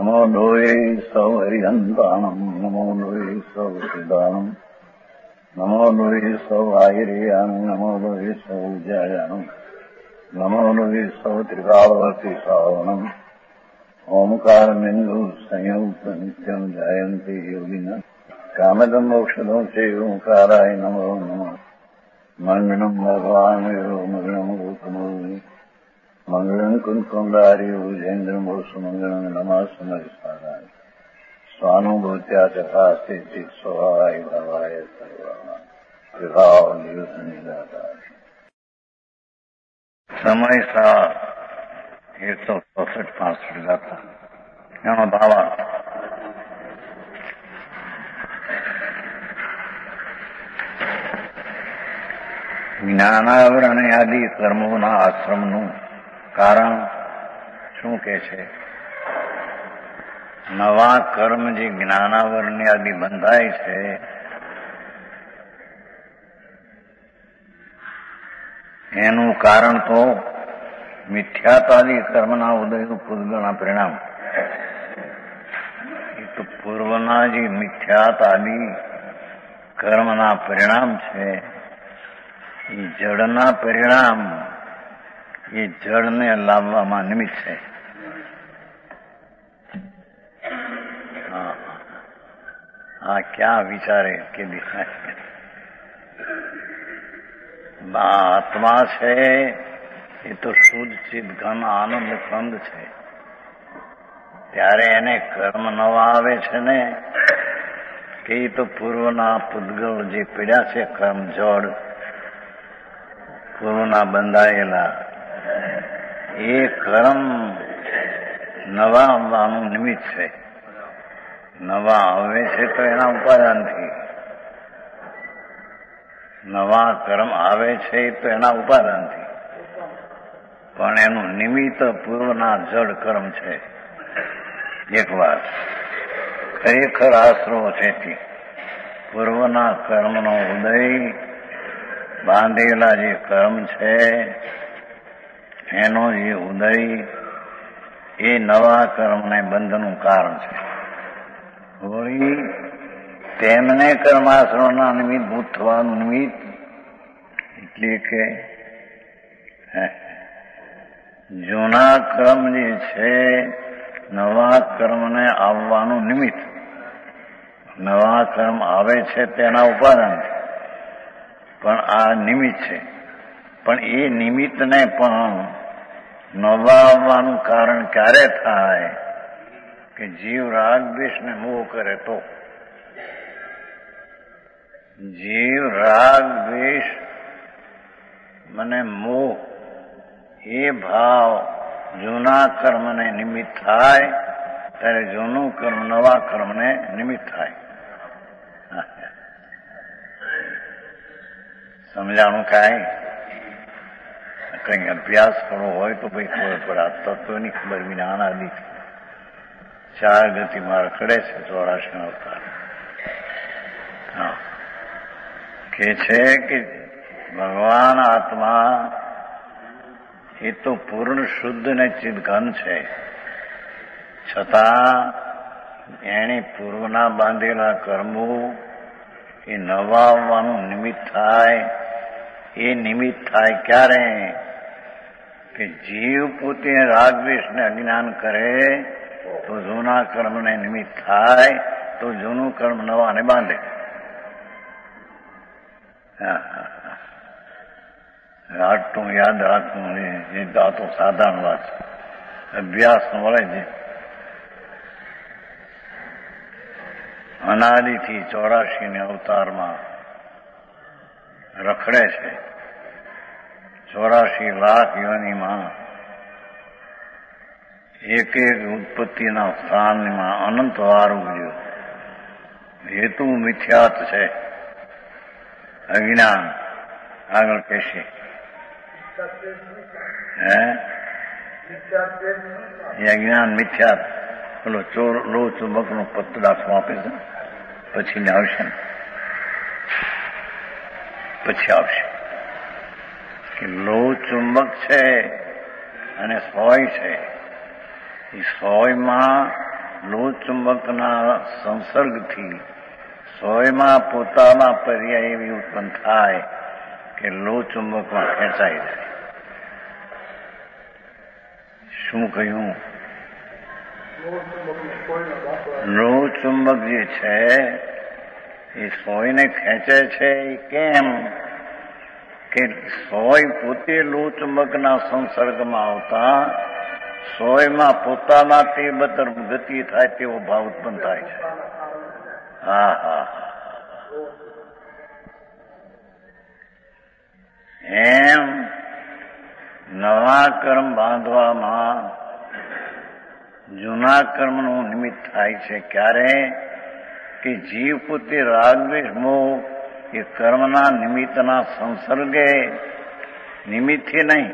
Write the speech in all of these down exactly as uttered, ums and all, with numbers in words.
નમો લોહે સૌ હરિહંતાણમ નમો લોહે સૌ સિદ્ધાણમ નમો લોહે સૌ આયર્યાણમ નમો લોહે સૌ જયાણમ નમો લોહે સૌ ત્રિકાળવતી શ્રાવણમ ઓમકાર બિંદુ સંયુક્ત નિત્યમ જાયંતિ યોગિના કામદમ મોક્ષદમ છે ઓંકારાય નમો નમઃ મંગળમ ભગવાન મંગળમ ગોતમોહિ મંગળમ કુંકુંડાર્ય ભુજેન્દ્રમ સુમંગળમ નમઃ સમરિસારાય સ્વાનુભૂત્યા તથા સ્થિતિ સ્વભાવાય ભાવાય સર્વાના વિભાવ દિવસ નિરાકાર સમય સાર એકસો ચોસઠ પાસઠ ગાતા એનો ભાવાર્થ જ્ઞાનાવરણ આદિ કર્મોના આશ્રમનું કારણ શું કે છે? નવા કર્મ જે જ્ઞાનાવરણ આદિ બંધાય છે એનું કારણ તો મિથ્યાતાદિ કર્મના ઉદયનું પૂર્વના પરિણામ. એ તો પૂર્વના જે મિથ્યાતાદિ કર્મના પરિણામ છે એ જળના પરિણામ એ જળને લાવવામાં નિમિત્ત છે. આ ક્યાં વિચારે કે દિખાય આત્મા છે એ તો શુદ્ધ ચિત્ત ઘન આનંદ કંદ છે. ત્યારે એને કર્મ નવા આવે છે ને કે એ તો પૂર્વના પૂતગલ જે પીડ્યા છે કર્મ જળ પૂર્વના બંધાયેલા એ કર્મ નવા આવવાનું નિમિત્ત છે. નવા આવે છે તો એના ઉપાદાનથી, નવા કર્મ આવે છે તો એના ઉપાદાનથી, પણ એનું નિમિત્ત પૂર્વના જડ કર્મ છે. એક વાત ખરેખર આશરો તેથી પૂર્વના કર્મનો ઉદય બાંધેલા જે કર્મ છે એનો જે ઉદય એ નવા કર્મને બંધનું કારણ છે. વળી તેમને કર્માશ્રમના નિમિત્ત ભૂત થવાનું નિમિત્ત એટલે કે જૂના કર્મ જે છે નવા કર્મને આવવાનું નિમિત્ત, નવા કર્મ આવે છે તેના ઉપાદાન પણ આ નિમિત્ત છે. પણ એ નિમિત્તને પણ નવા આવવાનું કારણ ક્યારે થાય કે જીવ રાગ દ્વેષને મોહ કરે તો. જીવ રાગ દ્વેષ મને મોહ એ ભાવ જૂના કર્મને નિમિત્ત થાય ત્યારે જૂનું કર્મ નવા કર્મને નિમિત્ત થાય. સમજાણું કાંઈ કંઈ અભ્યાસ કરવો હોય તો ભાઈ ખબર પડે. આ તત્વની ખબર વિના અનાદિ ચાર ગતિમાં રખડે છે ચોરાશી અવતાર. હા કે છે કે ભગવાન આત્મા એ તો પૂર્ણ શુદ્ધ ને ચિદઘન છે, છતાં એણે પૂર્વના બાંધેલા કર્મો એ નવા આવવાનું નિમિત્ત થાય. એ નિમિત્ત થાય ક્યારે કે જીવ પોતે રાગદ્વેષને અજ્ઞાન કરે તો જૂના કર્મને નિમિત્ત થાય તો જૂનું કર્મ નવાને બાંધે. આટલું યાદ રાખવું એ તો સાધારણ વાત છે. અભ્યાસ મળે છે. અનાદિથી ચોરાશી ને અવતારમાં રખડે છે. ચોરાશી લાખ યોનિમાં એક એક ઉત્પત્તિના સ્થાનમાં અનંત વાર ઉગ્યો. હેતુ મિથ્યાત છે, અજ્ઞાન. આગળ કહેશે હે એ અજ્ઞાન મિથ્યાત. પેલો ચોર લો ચુંબક નો પત્રદાખલો આપે છે પછી ને આવશે ને પછી આવશે કે લો ચુંબક છે અને સોય છે. એ સોયમાં લોહ ચુંબકના સંસર્ગથી સોયમાં પોતામાં પર્યાય એવી ઉત્પન્ન થાય કે લોહ ચુંબકમાં ખેંચાઈ જાય. શું કહ્યું? લોહ ચુંબક જે છે એ સોયને ખેંચે છે. એ કેમ કે સોય પોતે લોહ ચુંબકના સંસર્ગમાં આવતા સોયમાં પોતામાં તે બદર ગતિ થાય તેવો ભાવ ઉત્પન્ન થાય છે. હા હા એમ નવા કર્મ બાંધવામાં જૂના કર્મનું નિમિત્ત થાય છે. ક્યારે? કે જીવ પોતે રાગદ્વેષ મોહ એ કર્મના નિમિત્તના સંસર્ગે નિમિત્તથી નહીં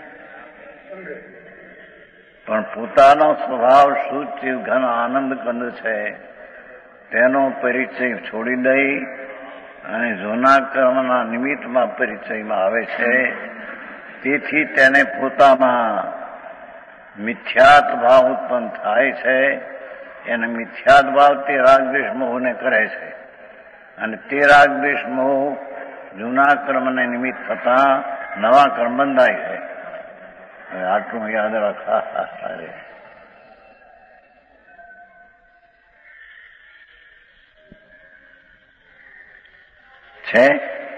પણ પોતાનો સ્વભાવ શુદ્ધ ચિત્ત ઘન આનંદ કંદ છે તેનો પરિચય છોડી દઈ અને જૂના કર્મના નિમિત્તમાં પરિચયમાં આવે છે. તેથી તેને પોતામાં મિથ્યાત ભાવ ઉત્પન્ન થાય છે. એને મિથ્યાત ભાવ તે રાગદ્વેષ મોહને કરે છે અને તે રાગદ્વેષ મોહ જૂના કર્મને નિમિત્ત થતા નવા કર્મ બંધાય છે. હવે આટલું યાદ રાખા. અરે છે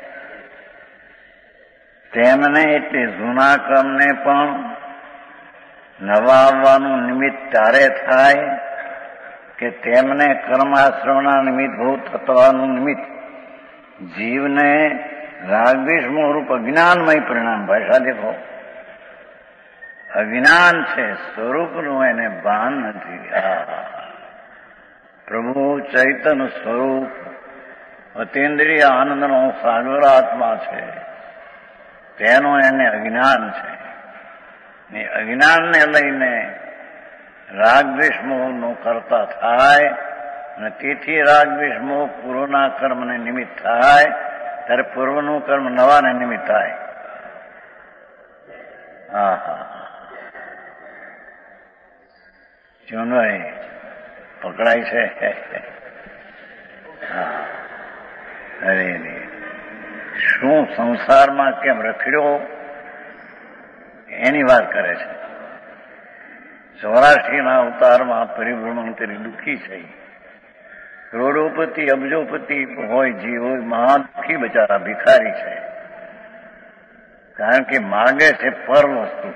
તેમને એટલે જૂના કર્મને પણ નવા આવવાનું નિમિત્ત ત્યારે થાય કે તેમને કર્માશ્રમના નિમિત્ત ભૂત થવાનું નિમિત્ત જીવને રાગદ્વેષ મોહરૂપ અજ્ઞાનમય પરિણામ. ભાષા દેખો, અજ્ઞાન છે, સ્વરૂપનું એને ભાન નથી. આ પ્રભુ ચૈતન્ય સ્વરૂપ અતિન્દ્રિય આનંદનો સાગર આત્મા છે, તેનું એને અજ્ઞાન છે. એ અજ્ઞાનને લઈને રાગદ્વેષ મોહનો કરતા થાય અને તેથી રાગદ્વેષ મોહ પૂર્વના કર્મને નિમિત્ત થાય ત્યારે પૂર્વનું કર્મ નવાને નિમિત્ત થાય. હા હા ચુનભાઈ પકડાય છે. હા અરે શું સંસારમાં કેમ રખડ્યો એની વાત કરે છે. ચોરાશીના અવતારમાં પરિભ્રમણ કરી દુઃખી છે. કરોડોપતિ અબજોપતિ હોય જીવ હોય મહા દુઃખી બચારા ભિખારી છે. કારણ કે માગે છે પર વસ્તુ.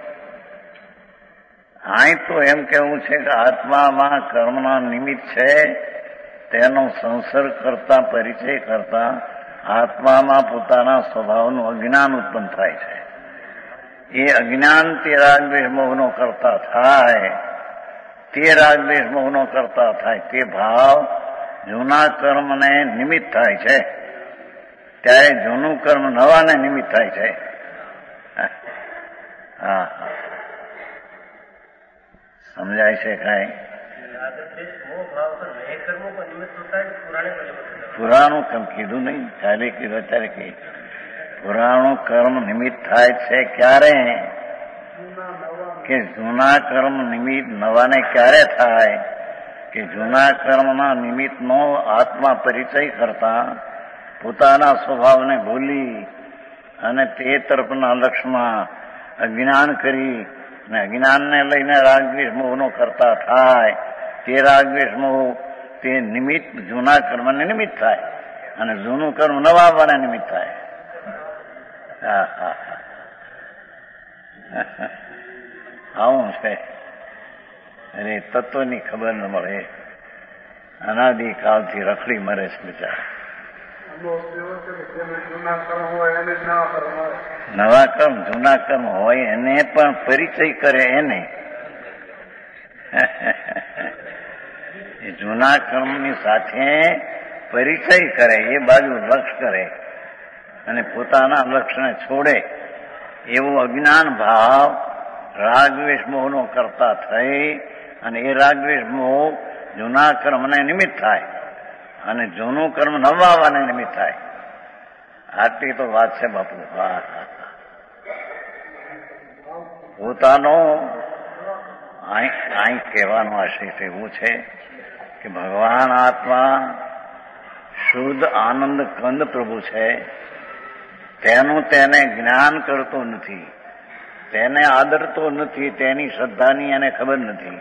અહીં તો એમ કહેવું છે કે આત્મામાં કર્મના નિમિત્ત છે તેનો સંસર્ગ કરતા પરિચય કરતા આત્મામાં પોતાના સ્વભાવનું અજ્ઞાન ઉત્પન્ન થાય છે. એ અજ્ઞાન તે રાગદ્વેષ મોહનો કરતા થાય તે રાગદ્વેષ મોહનો કરતા થાય તે ભાવ જૂના કર્મને નિમિત્ત થાય છે. ત્યારે જૂનું કર્મ નવાને નિમિત્ત થાય છે. હા સમજાય છે કાંઈ? પુરાણું કર્મ કીધું નહીં, કાલે કીધું અત્યારે કઈ પુરાણું કર્મ નિમિત્ત થાય છે. ક્યારે? કે જૂના કર્મ નિમિત્ત નવાને ક્યારે થાય? કે જૂના કર્મના નિમિત્તનો આત્મા પરિચય કરતા પોતાના સ્વભાવને ભૂલી અને તે તરફના લક્ષ્યમાં અજ્ઞાન કરી અને અજ્ઞાનને લઈને રાગદ્વેષ મોહનો કરતા થાય તે રાગદ્વેષ મોહ તે નિમિત્ત જૂના કર્મને નિમિત્ત થાય અને જૂનું કર્મ નવા આવવાના નિમિત્ત થાય. હા હા આવું છે. અરે તત્વની ખબર ન મળે. અનાદિકાળથી રખડી મરે છે બિચારા. નવા કર્મ જૂના કર્મ હોય એને પણ પરિચય કરે. એને જૂના કર્મની સાથે પરિચય કરે, એ બાજુ લક્ષ કરે અને પોતાના લક્ષ્યને છોડે એવો અજ્ઞાન ભાવ રાગદ્વેષ મોહનો કરતા થઈ અને એ રાગદ્વેષ મોહ જૂના કર્મને નિમિત્ત થાય અને જૂનું કર્મ નવા આવવાને નિમિત્ત થાય. આટલી તો વાત છે બાપુ. હા હા પોતાનો અહીં કહેવાનો આશય છે એવું છે કે ભગવાન આત્મા શુદ્ધ આનંદ કંદ પ્રભુ છે. તેનું તેને જ્ઞાન કરતો નથી, તેને આદરતો નથી, તેની શ્રદ્ધાની એને ખબર નથી.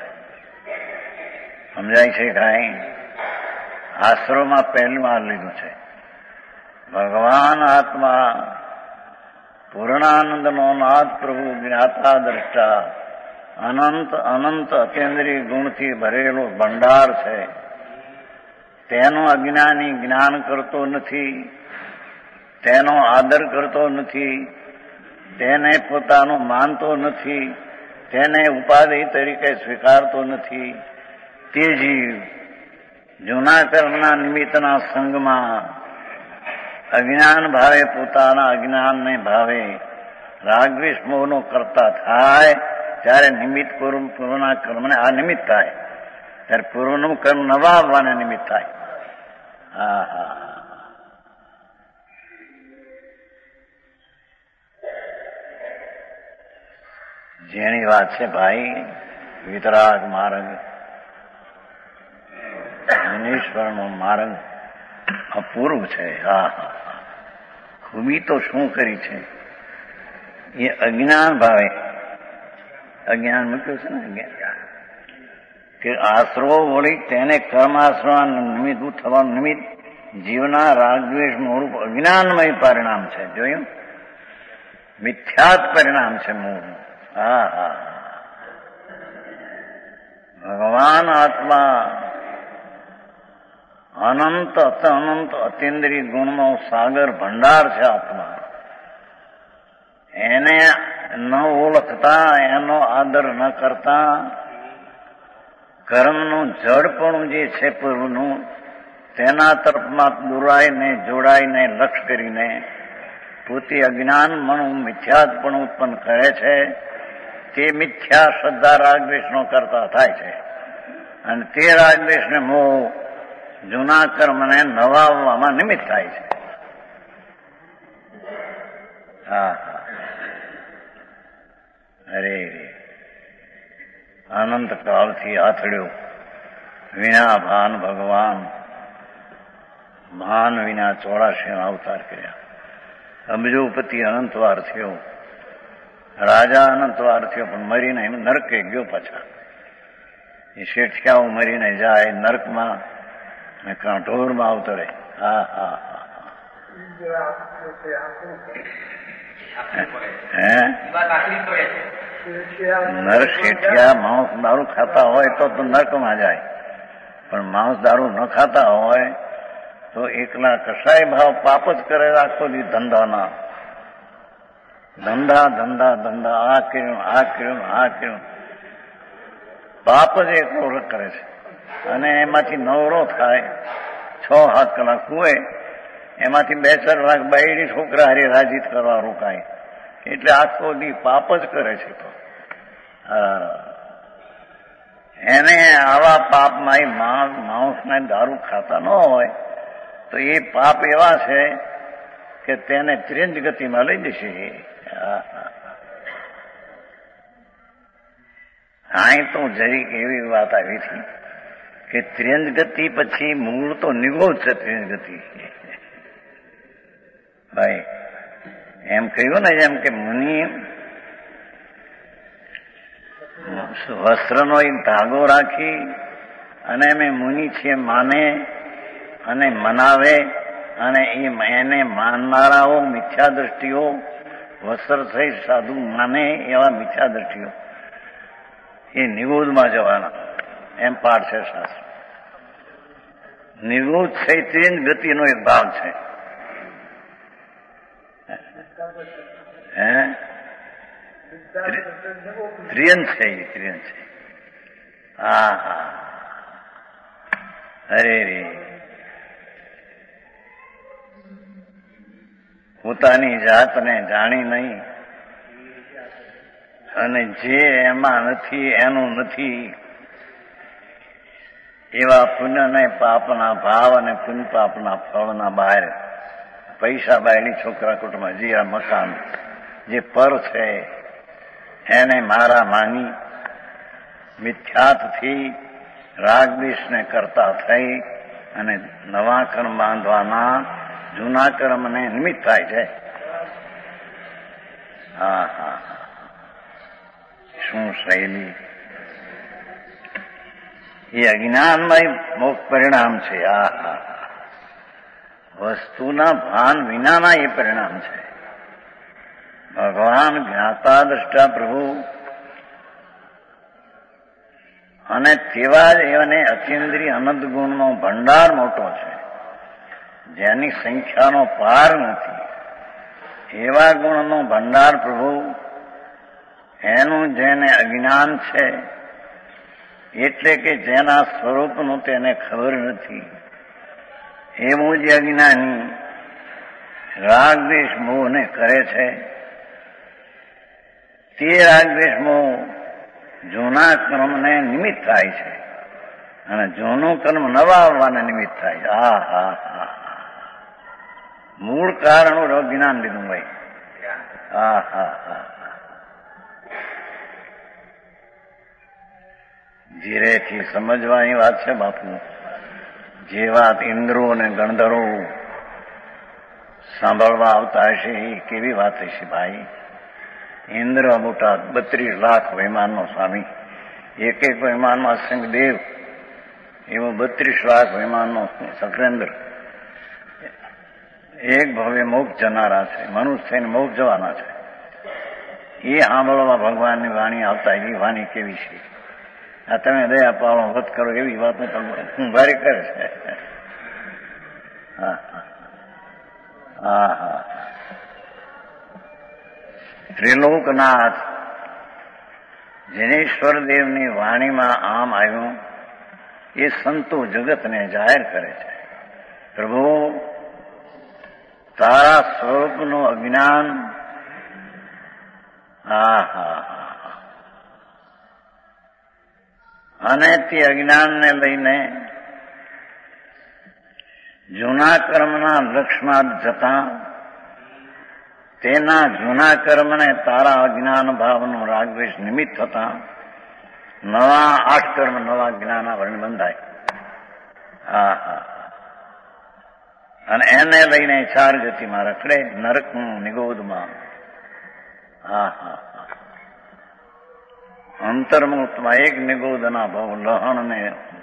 સમજાય છે કાંઈ? આશ્રમમાં પહેલું વાર લીધું છે. ભગવાન આત્મા પૂર્ણાનંદનો નાથ પ્રભુ જ્ઞાતા દ્રષ્ટા અનંત અનંત અતેન્દ્રિય ગુણથી ભરેલો ભંડાર છે. તેનો અજ્ઞાની જ્ઞાન કરતો નથી, તેનો આદર કરતો નથી, તેને પોતાનું માનતો નથી, તેને ઉપાધિ તરીકે સ્વીકારતો નથી. તે જીવ જૂના કર્મના નિમિત્તના સંગમાં અજ્ઞાન ભાવે પોતાના અજ્ઞાનને ભાવે રાગદ્વેષ મોહનો કરતા થાય ત્યારે નિમિત્ત પૂર્વ પૂર્વના કર્મને આ નિમિત્ત થાય, ત્યારે પૂર્વનું કર્મ નવા આવવાને નિમિત્ત થાય. હા હા જેની વાત છે ભાઈ, વિતરાગ માર્ગ, મુનીશ્વરનો માર્ગ અપૂર્વ છે. હા હા ખૂબી તો શું કરી છે એ અજ્ઞાન ભાવે, અજ્ઞાન મૂક્યું છે ને અજ્ઞાન કે આશ્રવો વળી તેને કર્માશ્રવા નિમિત્ત થવાનું નિમિત્ત જીવના રાગદ્વેષ મૂળ અજ્ઞાનમય પરિણામ છે. જોયું? મિથ્યાત પરિણામ છે મૂળ. હા હા ભગવાન આત્મા અનંત અનંત અતિન્દ્રિય ગુણનો સાગર ભંડાર છે. આત્મા એને ન ઓળખતા, એનો આદર ન કરતા, કર્મનું જડપણું જે છે પૂર્વનું તેના તરફમાં દોરાઈને જોડાઈને લક્ષ કરીને પોતે અજ્ઞાન મનું મિથ્યાત્પણ ઉત્પન્ન કરે છે. તે મિથ્યા શ્રદ્ધા રાગદ્વેષનો કરતા થાય છે અને તે રાગદ્વેષને મોહ જૂના કર્મને નવાવવામાં નિમિત્ત થાય છે. હા હા અરે અનંત કાળથી આથડ્યો વિના ભાન ભગવાન ભાન વિના ચોરાશી અવતાર કર્યા. અબજોપતિ અનંતવાર થયો, રાજા અનંતવાર થયો, પણ મરીને એમ નરકે ગયો પાછા. એ શેઠિયાઓ મરીને જાય નરકમાં ને કાંઠોરમાં અવતરે. હા હા હા હે નરક શેઠિયા માંસ દારૂ ખાતા હોય તો તો નરકમાં જાય, પણ માંસ દારૂ ન ખાતા હોય તો એકલા કસાય ભાવ પાપ જ કરે આખો દી ધંધાના. ધંધા ધંધા ધંધા આ કર્યું આ કર્યું આ કર્યું પાપ જ એકલો કરે છે. અને એમાંથી નવરો થાય, છ સાત કલાક કુએ, એમાંથી બે ચાર લાખ બાયડી છોકરા હારે રાજીત કરવા રોકાય. એટલે આખો દી પાપ જ કરે છે. તો એને આવા પાપમાં માંસ ને દારૂ ખાતા ન હોય તો એ પાપ એવા છે કે તેને ત્રિંજ ગતિમાં લઈ જશે. અહીં તો જરીક એવી વાત આવી હતી કે ત્રિંજ ગતિ પછી મૂળ તો નિગોધ છે. ત્રિંજ ગતિ ભાઈ એમ કહ્યું ને, જેમ કે મુનિ વસ્ત્રનો એક ધાગો રાખી અને અમે મુનિ છીએ માને અને મનાવે, અને એને માનનારાઓ મિથ્યા દ્રષ્ટિઓ વસ્ત્ર સહિત સાધુ માને એવા મિથ્યા દ્રષ્ટિઓ એ નિગોધમાં જવાના, એમ પાઠ છે શાસ્ત્ર. નિગોધ છે તે જ ગતિનો એક ભાગ છે. હે ત્રિયન છે એ ત્રિયન છે. હા હા અરે રે પોતાની જાતને જાણી નહીં અને જે એમાં નથી એનું નથી એવા પુણ્ય ને પાપના ભાવ અને પુણ્ય પાપના ફળના બહાર પૈસા બાયડી છોકરા કુટુંબમાં જે આ મકાન જે પર છે એને મારા માની મિથ્યાત્વથી રાગદ્વેષને કરતા થઈ અને નવા કર્મ બાંધવાના જૂના કર્મને નિમિત્ત થાય છે. હા હા શું શૈલી! એ અજ્ઞાનમય મોક્ષ પરિણામ છે. આ હા વસ્તુના ભાન વિનાના એ પરિણામ છે. ભગવાન જ્ઞાતા દ્રષ્ટા પ્રભુ અને તેવા જ એને અચિંદ્રિય અનંત ગુણનો ભંડાર મોટો છે, જેની સંખ્યાનો પાર નથી. એવા ગુણનો ભંડાર પ્રભુ, એનું જેને અજ્ઞાન છે, એટલે કે જેના સ્વરૂપનું તેને ખબર નથી, એવું જ અજ્ઞાની રાગદ્વેષ મોહને કરે છે. તે રાગદ્વેષ મોહ જૂના કર્મને નિમિત્ત થાય છે અને જૂનું કર્મ નવા આવવાને નિમિત્ત થાય છે. આ હા હા મૂળ કારણ અજ્ઞાન લીધું ભાઈ. હા હા હા ધીરેથી સમજવાની વાત છે બાપુ. જે વાત ઇન્દ્રો અને ગણધરો સાંભળવા આવતા હશે એ કેવી વાત હશે ભાઈ. ઇન્દ્ર મોટા બત્રીસ લાખ વિમાનનો સ્વામી, એક એક વિમાનમાં અસંખ્ય દેવ, એવો બત્રીસ લાખ વિમાનનો સકરેન્દ્ર, એક ભવ્ય મોક્ષ જનારા છે, મનુષ્ય થઈને મોક્ષ જવાના છે. એ સાંભળવા ભગવાનની વાણી આવતા એ વાણી કેવી છે. આ તમે દયા પાડો વધ કરો એવી વાતો હું ભારે કરે છે. હા હા હા ત્રિલોકનાથ જનેશ્વર દેવની વાણીમાં આમ આવ્યું, એ સંતો જગતને જાહેર કરે છે. પ્રભુ, તારા સ્વરૂપનું અજ્ઞાન, હા હા હા અને તે અજ્ઞાનને લઈને જૂના કર્મના લક્ષમાં જતા તેના જૂના કર્મને તારા અજ્ઞાન ભાવનું રાગદ્વેષ નિમિત્ત થતા નવા આઠ કર્મ નવા જ્ઞાના વર્ણ બંધાય. હા હા અને એને લઈને ચાર ગતિમાં રખડે, નરકનું નિગોદમાં. હા હા અંતર્મુક્તમાં એક નિગોદના ભાવ લહણને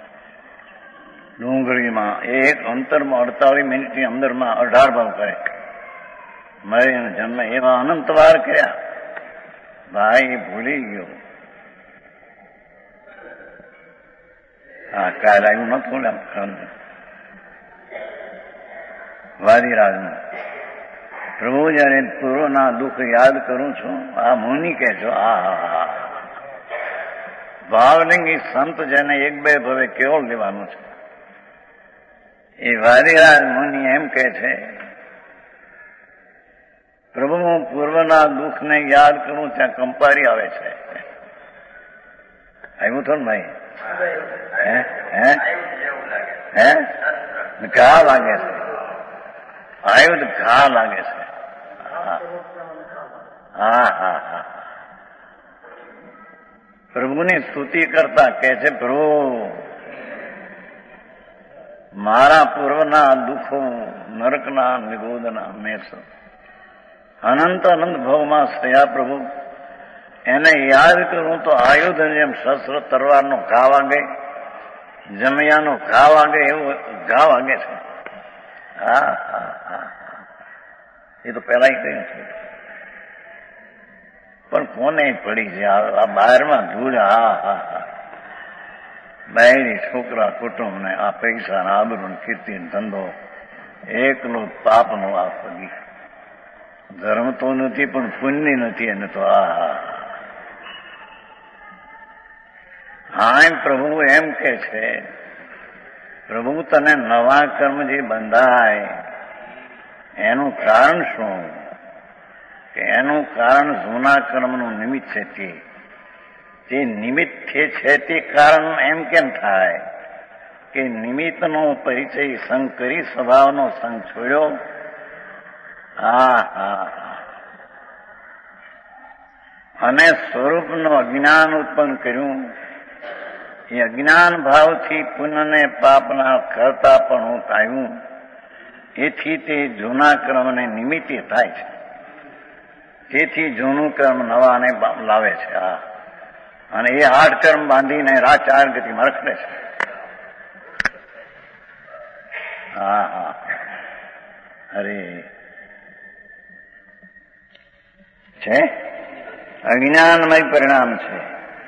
ડુંગળીમાં એક અંતરમાં અડતાલીસ મિનિટની અંદરમાં અઢાર ભાવ કરે. મરીને જન્મ એવા અનંત વાર કર્યા. ભાઈ ભૂલી ગયો. હા કાલ આવ્યું નતું વાદીરાજનું. પ્રભુ જયારે પૂર્વના દુઃખ યાદ કરું છું, આ મુનિ કે છો, આ હા ભાવલિંગી સંત જેને એક બે ભવે કેવળ લેવાનું છે, એ વાદીરાજ મુનિ એમ કે છે, પ્રભુ હું પૂર્વના દુઃખને યાદ કરું ત્યાં કંપારી આવે છે. આવ્યું તો ને ભાઈ? હે હે હે ઘા લાગે છે. આવ્યું તો ઘા લાગે છે. હા હા હા પ્રભુની સ્તુતિ કરતા કે છે, પ્રભુ મારા પૂર્વના દુઃખો નરકના નિગોદના મેં અનંત અનંત ભાવમાં થયા પ્રભુ, એને યાદ કરું તો આયુધ જેમ શસ્ત્ર તરવારનો ઘા વાગે, જમૈયાનો ઘા વાગે, એવું ઘા વાગે છે. હા હા હા એ તો પેલા કહ્યું છે, પણ કોને પડી છે આ બહારમાં ધૂળ. હા હા હા બહેરી છોકરા કુટુંબ ને આ પૈસા ને આબરૂ કીર્તિ ધંધો એકલો પાપનો આ પગી. ધર્મ તો નથી પણ પુણ્ય નથી એને તો. આ હા પ્રભુ એમ કે છે, પ્રભુ તને નવા કર્મ જે બંધાય એનું કારણ શું? કે એનું કારણ જૂના કર્મનું નિમિત્ત છે. તે તે નિમિત્ત છે તે કારણ એમ કેમ થાય કે નિમિત્તનો પરિચય સંગ કરી સ્વભાવનો સંગ છોડ્યો. હા હા અને સ્વરૂપનું અજ્ઞાન ઉત્પન્ન કર્યું એ અજ્ઞાન ભાવથી પુણ્યને પાપના કરતા પણ આવ્યું, એથી તે જૂના ક્રમને નિમિત્તે થાય છે. તેથી જૂનું કર્મ નવાને લાવે છે. આ અને એ આઠ કર્મ બાંધીને ચાર ગતિમાં રખડે છે. હા હા અરે છે અજ્ઞાનમય પરિણામ છે.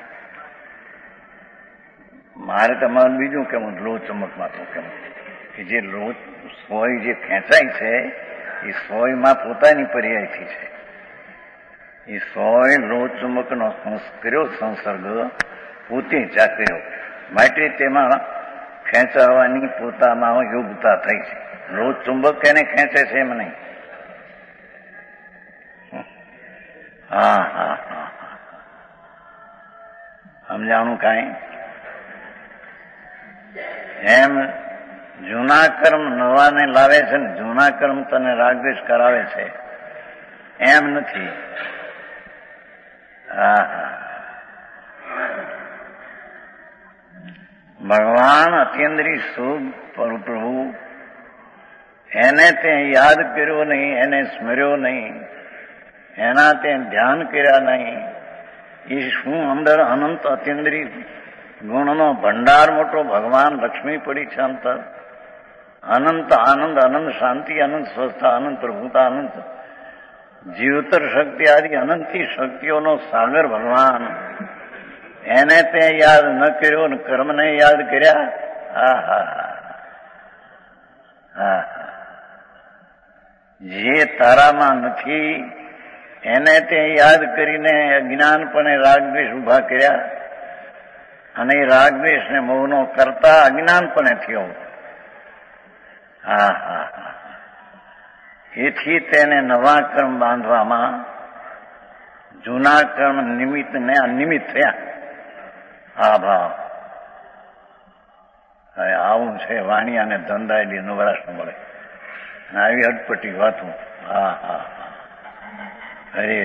મારે તમારું બીજું કેવું લો ચમકમાં તો કેવું કે જે લો સોય જે ખેંચાય છે એ સોયમાં પોતાની પર્યાયથી છે. એ સોય લો ચુંબકનો કર્યો સંસર્ગ પોતે જા કર્યો, માટે તેમાં ખેંચાવાની પોતામાં યોગ્યતા થઈ છે. લો ચુંબક એને ખેંચે છે એમ નહીં. હા હા હા સમજાણું કાંઈ? એમ જૂના કર્મ નવાને લાવે છે ને જૂના કર્મ તને રાગદ્વેષ કરાવે છે એમ નથી. હા હા ભગવાન અત્યંદ્રી શુભ પ્રભુ એને તે યાદ કર્યો નહીં, એને સ્મર્યો નહીં, એના તે ધ્યાન કર્યા નહીં. એ શું અંદર અનંત અત્યંદ્રી ગુણનો ભંડાર મોટો ભગવાન લક્ષ્મી પડી છે. અંતર અનંત આનંદ, અનંત શાંતિ, અનંત સ્વસ્થતા, અનંત પ્રભુતા, અનંત જીવતર શક્તિ આદિ અનંતી શક્તિઓનો સાગર ભગવાન, એને તે યાદ ન કર્યો ને કર્મને યાદ કર્યા. હા હા હા જે તારામાં નથી એને તે યાદ કરીને અજ્ઞાનપણે રાગદ્વેષ ઉભા કર્યા, અને એ રાગદ્વેષ ને મોહનો કરતા અજ્ઞાનપણે થયો. હા હા હા એથી તેને નવા કર્મ બાંધવામાં જૂના કર્મ નિમિત્ત ને અનિમિત્ત થયા. આ ભાવ હવે આવું છે વાણિયા અને ધંધાયેલી નવરાશ મળે આવી અટપટી વાતો. હા હા અરે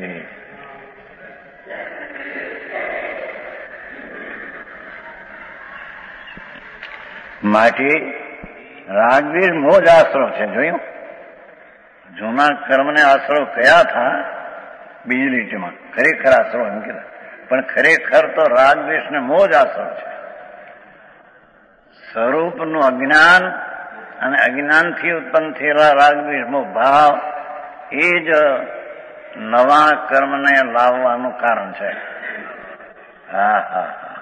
માટે રાગવીર મોજ આશરો છે. જોયું જૂના કર્મને આશરો કયા થા બીજી લીટીમાં ખરેખર આશરો એમ કીધા, પણ ખરેખર તો રાગદ્વેષ ને મોજ આશરો છે. સ્વરૂપનું અજ્ઞાન અને અજ્ઞાનથી ઉત્પન્ન થયેલા રાગદ્વેષનો ભાવ એ જ નવા કર્મને લાવવાનું કારણ છે. હા હા હા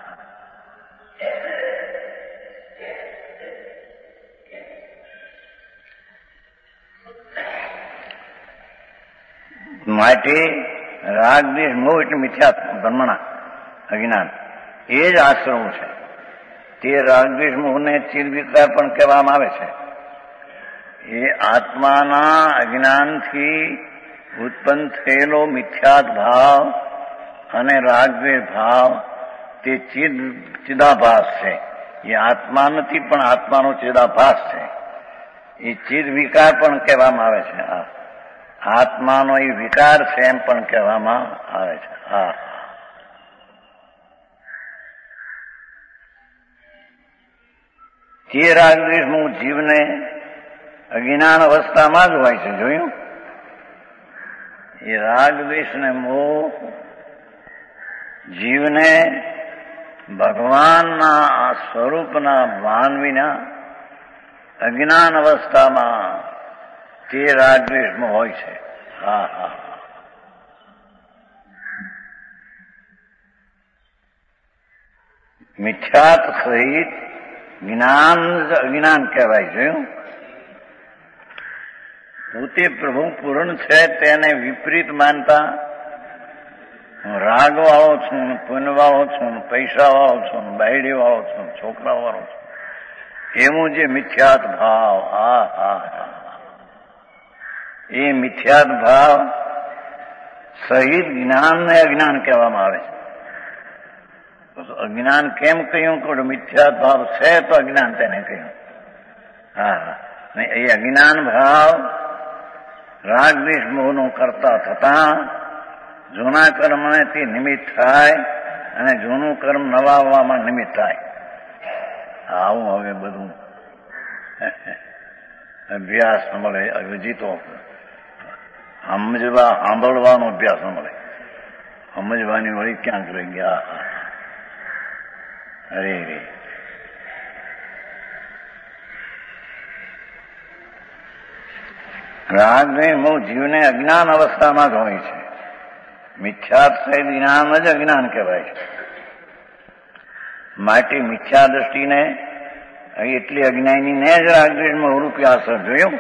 માટે રાગદ્વેષ મોહ એટલે મિથ્યા બ્રહ્મણા અજ્ઞાન એ જ આશ્રમ છે. તે રાગદ્વેષ મોહને ચિરવિકાર પણ કહેવામાં આવે છે. એ આત્માના અજ્ઞાનથી ઉત્પન્ન થયેલો મિથ્યાત ભાવ અને રાગદ્વેષ ભાવ તે ચિદ ચિદાભાસ છે. એ આત્મા નથી પણ આત્માનો ચિદાભાસ છે. એ ચિદ વિકાર પણ કહેવામાં આવે છે. આ આત્માનો એ વિકાર છે એમ પણ કહેવામાં આવે છે. હા તે રાગદ્વેષનું જીવને અજ્ઞાન અવસ્થામાં જ હોય છે. જોયું એ રાગદ્વેષ ને મોહ જીવને ભગવાનના સ્વરૂપના ભાન વિના અજ્ઞાન અવસ્થામાં તે રાગદ્વેષમાં હોય છે. હા હા મિથ્યાત સહિત જ્ઞાન જ અજ્ઞાન કહેવાય. જોયું પોતે પ્રભુ પૂર્ણ છે તેને વિપરીત માનતા રાગ વાળો છું, પુન વાળો છું, પૈસા વાળો છું, બાયડી વાળો છું, છોકરા વાળો છું, એવું જે મિથ્યાત ભાવ. હા હા હા એ મિથ્યાત ભાવ સહિત જ્ઞાનને અજ્ઞાન કહેવામાં આવે છે. અજ્ઞાન કેમ કહ્યું કે મિથ્યાત ભાવ છે તો અજ્ઞાન તેને કહ્યું. હા એ અજ્ઞાન ભાવ રાગદ્વેષ મોહનો કરતા થતા જૂના કર્મને તે નિમિત્ત થાય અને જૂનું કર્મ નવાવવામાં નિમિત્ત થાય. આવું હવે બધું અભ્યાસ મળે. હજી તો સમજવા સાંભળવાનો અભ્યાસ મળે, સમજવાની વળી ક્યાંક રહી ગયા. અરે રે રાગદ્વેષ બહુ જીવને અજ્ઞાન અવસ્થામાં જ હોય છે. મિથ્યાત સહિત જ્ઞાન જ અજ્ઞાન કહેવાય છે. માટે મિથ્યા દ્રષ્ટિને એટલી અજ્ઞાનીને જ રાગદ્વેષમાં રૂપિયા અસર જોયું.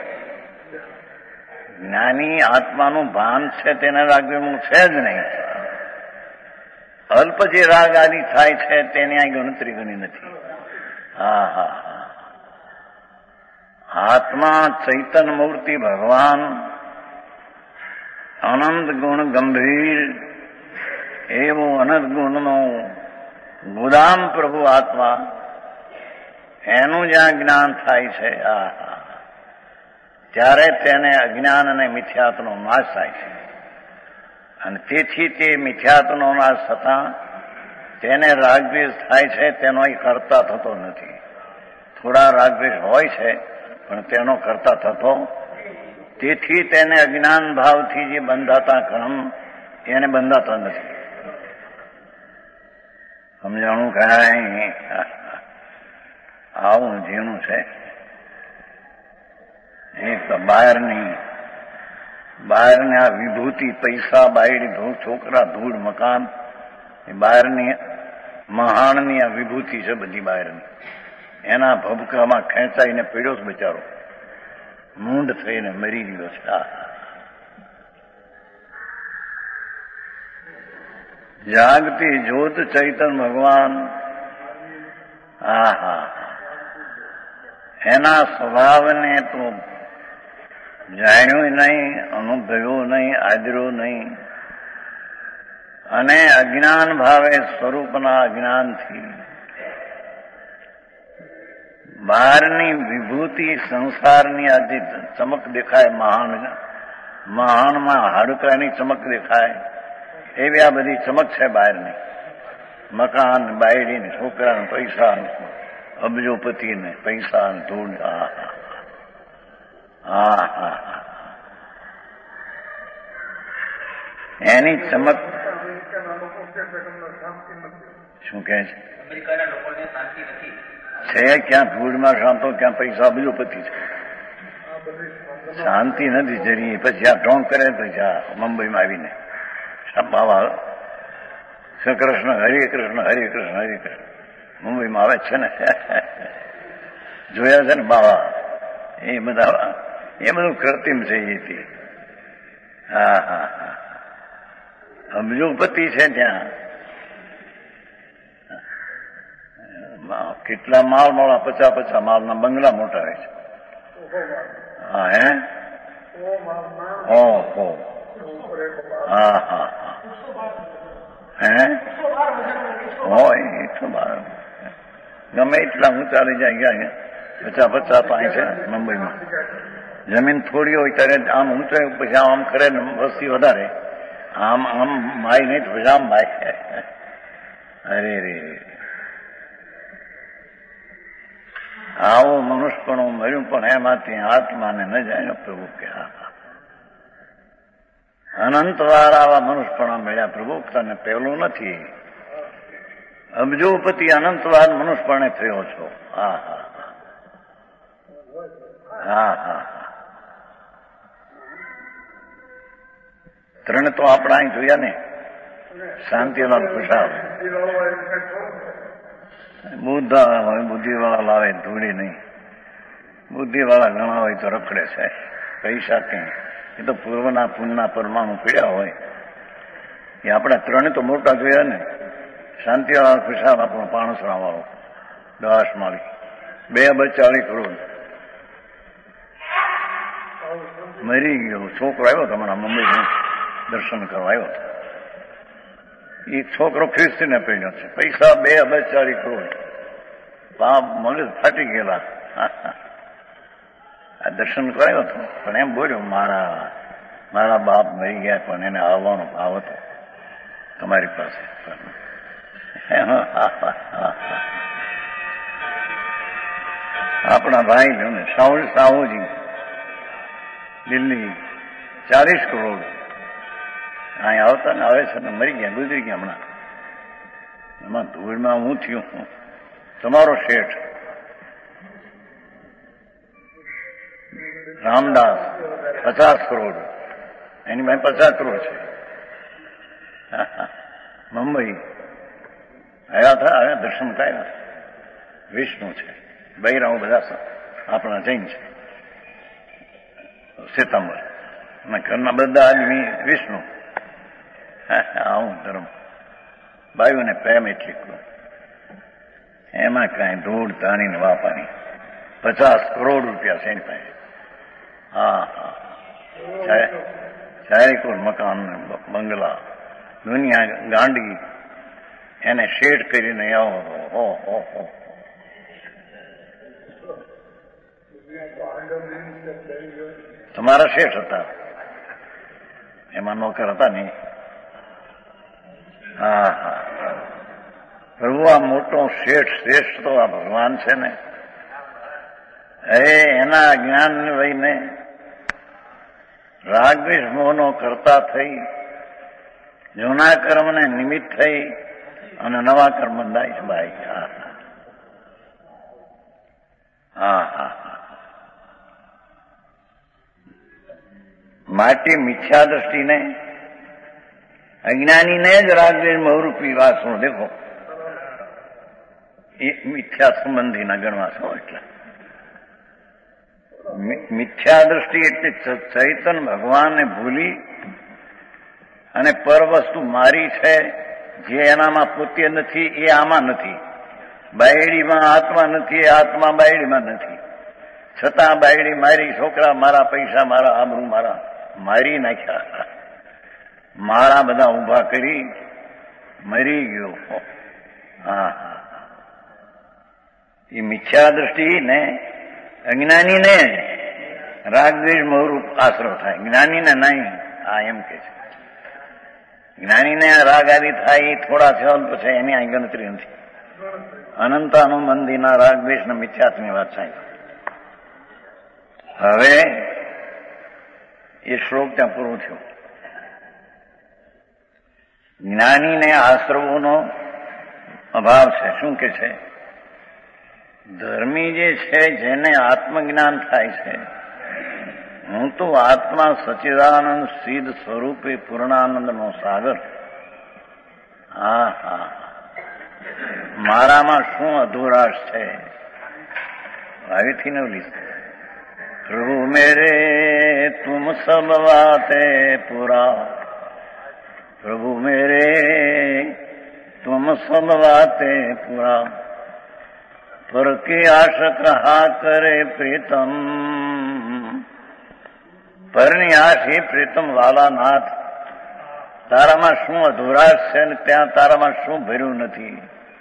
જ્ઞાની આત્માનું ભાન છે તેને રાગદ્વેષમાં છે જ નહીં. અલ્પ જે રાગ આદિ થાય છે તેની આ ગણતરી ગણી નથી. હા હા હા આત્મા ચૈતન મૂર્તિ ભગવાન અનંત ગુણ ગંભીર એવું અનંત ગુણનો ગુદામ પ્રભુ આત્મા, એનું જ્યાં જ્ઞાન થાય છે આ ત્યારે તેને અજ્ઞાન અને મિથ્યાત્વનો નાશ થાય છે. અને તેથી તે મિથ્યાત્વનો નાશ થતાં તેને રાગદ્વેષ થાય છે તેનો કરતા થતો નથી. થોડા રાગદ્વેષ હોય છે પણ તેનો કરતા થતો, તેથી તેને અજ્ઞાન ભાવથી જે બંધાતા કર્મ એને બંધાતા નથી. સમજાણું કાંઈ આવું ઝીણું છે. એક બહારની બહારની આ વિભૂતિ, પૈસા, બાયડી, છોકરા, ધૂળ, મકાન, એ બહારની મહાણની આ વિભૂતિ છે બધી બહારની. એના ભબકામાં ખેંચાઈને પીડ્યો છે બિચારો, મૂંઢ થઈને મરી ગયો છે. જાગતી જ્યોત ચૈતન ભગવાન, હા હા એના સ્વભાવને તો જાણ્યું નહીં, અનુભવ્યું નહીં, આદર્યું નહીં. અને અજ્ઞાન ભાવે સ્વરૂપના અજ્ઞાનથી બહારની વિભૂતિ સંસારની આજે ચમક દેખાય, મહાન મહાનમાં હાડકાની ચમક દેખાય એવી આ બધી ચમક છે બહારની. મકાન, બાયડી, છોકરા, પૈસા, અબજોપતિ ને પૈસા, ધૂળ, હા હા હા એની ચમક. શું કહે છે? છે ક્યાં ધૂળમાં શાંતો, ક્યાં પૈસા, અબજોપતિ છે. શાંતિ નથી જરી. પછી આ ઢોંગ કરે તો જ્યાં મુંબઈમાં આવીને બાબા શ્રી કૃષ્ણ, હરે કૃષ્ણ, હરે કૃષ્ણ, હરે કૃષ્ણ મુંબઈમાં આવે છે ને, જોયા છે ને બાબા. એ બધા એ બધું કૃત્રિમ છે. એથી હા હા હા અબજોપતિ છે ત્યાં. કેટલા માલ મોડા, પચાસ પચાસ માલના બંગલા મોટા હોય છે. હા હે ઓહો હા હા હા હે હોય એટલું બાર ગમે એટલા ઊંચા લઈ જાય ગયા. પચાસ પચાસ પાંચ છે મુંબઈમાં. જમીન થોડી હોય ત્યારે આમ ઊંચાઈ, પછી આમ આમ કરે ને વસ્તી વધારે, આમ આમ માય નહીં તો પછી આમ માય. અરે રે આવું મનુષ્યપણું મળ્યું, પણ એમાંથી આત્માને ન જાય પ્રભુ કે અનંત વાર આવા મનુષ્યપણા મળ્યા પ્રભુ, તને પહેલું નથી. અબજોપતિ અનંત વાર મનુષ્યપણે થયો છો. હા હા હા હા હા ત્રણ તો આપણા અહીં જોયા ને. શાંતિલાલ ખુશાલ બુદ્ધ હોય, બુદ્ધિવાળા લાવે ધૂળી નહીં. બુદ્ધિવાળા ઘણા હોય તો રખડે છે. પૈસા કઈ એ તો પૂર્વના પુણ્યના પરમાણુ પીડ્યા હોય. એ આપણા ત્રણે તો મોટા જોયા ને. શાંતિવાળા ખુશાલ આપણો પાણસરા વાળો દસ માળી, બે અબજ ચાલીસ કરોડ મરી ગયો. છોકરો આવ્યો હતો હમણાં મુંબઈ દર્શન કરવા આવ્યો હતો. એ છોકરો ખ્રિસ્તીને પહેર્યો છે. પૈસા બે અબજ ચાલીસ કરોડ. બાપ મગજ ફાટી ગયેલા. આ દર્શન કરાયો હતો, પણ એમ બોલ્યો મારા મારા બાપ મરી ગયા, પણ એને આવવાનો ભાવ હતો તમારી પાસે. આપણા ભાઈ ને સાહુ સાહુજી દિલ્હી ચાલીસ કરોડ અહીં આવતા ને આવે છે ને મરી ગયા, ગુજરી ગયા હમણાં. એમાં ધૂળમાં હું થયું હું તમારો શેઠ રામદાસ પચાસ કરોડ, એની પાસે પચાસ કરોડ છે. મુંબઈ આવ્યા હતા, આવ્યા દર્શન કર્યા. વિષ્ણુ છે, બૈરાઓ બધા આપણા જૈન છે, સિતંબર અને ઘરના બધા આદમી વિષ્ણુ. આવું ધર્મ બાયુને પ્રેમ એટલી એમાં કાંઈ ધૂળ તાણીને વાપાની. પચાસ કરોડ રૂપિયા છે એની પાસે. હા હા ચારેકોર મકાન બંગલા દુનિયા ગાંડી એને શેડ કરીને આવો. હો હો તમારા શેઠ હતા, એમાં નોકર હતા નહીં. હા હા પ્રભુ આ મોટો શેઠ શ્રેષ્ઠ તો આ ભગવાન છે ને, હે એના જ્ઞાન લઈને રાગદ્વેષ મોહનો કરતા થઈ, જૂના કર્મને નિમિત્ત થઈ અને નવા કર્મ બંધાય છે ભાઈ. હા હા હા હા માટે મિથ્યા દ્રષ્ટિને અજ્ઞાનીને જ રાગદ્વેષ મોહરૂપી વાસણો દેખો એ મિથ્યા સંબંધી ના ગણવા છો. એટલે મિથ્યા દ્રષ્ટિ એટલે ચૈતન ભગવાનને ભૂલી અને પર વસ્તુ મારી છે જે એનામાં પોતે નથી એ આમાં નથી. બાયડીમાં આત્મા નથી, એ આત્મા બાયડીમાં નથી. છતાં બાયડી મારી, છોકરા મારા, પૈસા મારા, આબરૂ મારા, મારી નાખ્યા. માળા બધા ઉભા કરી મરી ગયો. હા હા એ મિથ્યા દ્રષ્ટિ ને અજ્ઞાનીને રાગદ્વેષ મોહરૂપ આશરો થાય, જ્ઞાનીને નહીં. આ એમ કે છે જ્ઞાનીને રાગ આદિ થાય એ થોડા થયો પછી એની અહીં ગણતરી નથી. અનંતાનુબંધીના રાગદ્વેષના મિથ્યાત્વની વાત થાય. હવે એ શ્લોક ત્યાં પૂરો થયો. જ્ઞાનીને આશ્રવોનો અભાવ છે. શું કે છે? ધર્મી જે છે જેને આત્મજ્ઞાન થાય છે, હું તો આત્મા સચ્ચિદાનંદ સિદ્ધ સ્વરૂપે પૂર્ણાનંદનો સાગર. હા હા મારામાં શું અધૂરાશ છે? આવીથી નવલી પ્રભુ મેરે તુમ સબ વાતે પૂરા, પ્રભુ મેરે તુમ સબ વાતે પૂરા, પર કે આશ કહા કરે પ્રીતમ. પરની આશ હે પ્રીતમ વાલા નાથ, તારામાં શું અધૂરાશ છે ને ત્યાં તારામાં શું ભર્યું નથી?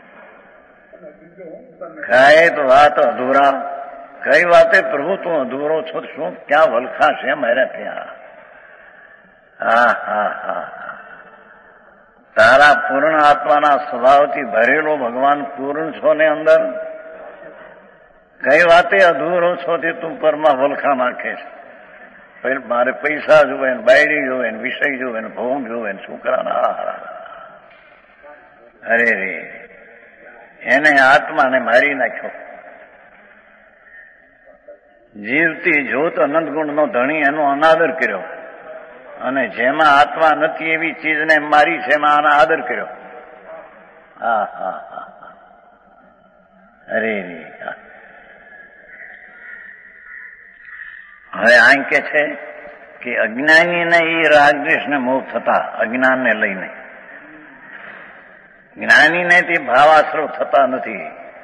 કઈ તો વાત અધૂરા, કઈ વાતે પ્રભુ તું અધૂરો છો? શું ક્યાં વલખા છે મારા ત્યાં? હા હા હા તારા પૂર્ણ આત્માના સ્વભાવથી ભરેલો ભગવાન પૂર્ણ છો ને અંદર. કઈ વાતે અધૂરો છો તે તું પરમાં વલખા નાખે છે. મારે પૈસા જોવે ને બાયડી જોવે ને વિષય જોવે ને ભોગ જોવે ને છોકરાના. અરે રે એને આત્માને મારી નાખ્યો. જીવતી જોત અનંત ગુણનો ધણી એનો અનાદર કર્યો, અને જેમાં આત્મા નથી એવી ચીજને મારી છે એમાં આના આદર કર્યો. હા હા હા અરે રે. હવે આ કે છે કે અજ્ઞાનીને એ રાગદ્વેષને મોહ થતા, અજ્ઞાનને લઈને. જ્ઞાનીને તે ભાવાશ્રવ થતા નથી.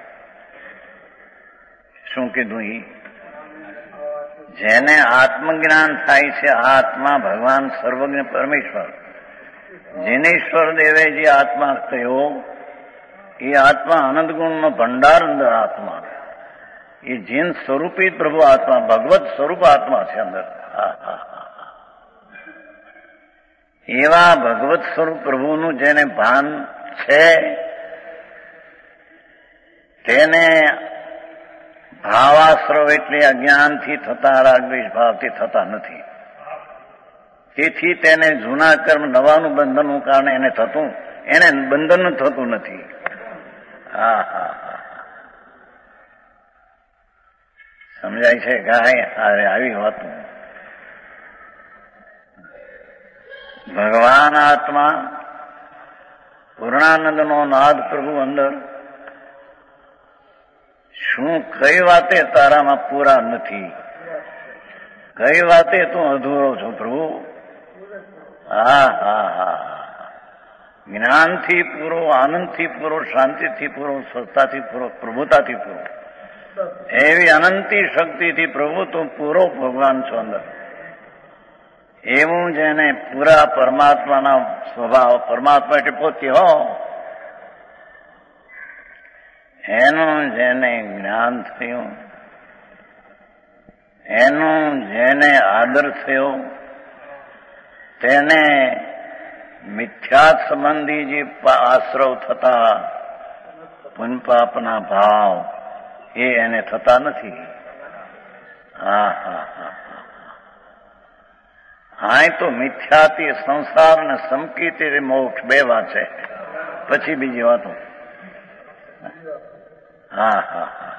શું કીધું? ઈ જેને આત્મજ્ઞાન થાય છે, આત્મા ભગવાન સર્વજ્ઞ પરમેશ્વર, જેને ઈશ્વર દેવે જે આત્મા કહ્યો એ આત્મા અનંત ગુણનો ભંડાર અંદર આત્મા, એ જીન સ્વરૂપી પ્રભુ આત્મા, ભગવત સ્વરૂપ આત્મા છે અંદર. એવા ભગવત સ્વરૂપ પ્રભુનું જેને ભાન છે તેને ભાવાશ્રવ એટલે અજ્ઞાનથી થતા રાગદ્વેષ ભાવથી થતા નથી. તેથી તેને જૂના કર્મ નવાનું બંધનનું કારણે એને થતું, એને બંધન થતું નથી. હા હા હા સમજાય છે કાંઈ? અરે આવી વાતું ભગવાન આત્મા પૂર્ણાનંદ નો નાદ પ્રભુ અંદર શું કઈ વાતે તારામાં પૂરા નથી, કઈ વાતે તું અધૂરો છો પ્રભુ? હા હા હા જ્ઞાનથી પૂરો, આનંદથી પૂરો, શાંતિથી પૂરો, સ્વસ્થતાથી પૂરો, પ્રભુતાથી પૂરો, એવી અનંતી શક્તિથી પ્રભુ તું પૂરો ભગવાન છો અંદર. એવું જેને પૂરા પરમાત્માના સ્વભાવ, પરમાત્મા એટલે પોતે હો, એનું જેને જ્ઞાન થયું, એનું જેને આદર થયો, તેને મિથ્યા સંબંધી જે આશ્રવ થતા પુણ્યપાપના ભાવ એ એને થતા નથી. હા હા હા હા તો મિથ્યાથી સંસાર ને સમકીતી મોક્ષ બે વાત છે, પછી બીજી વાતો. હા હા હા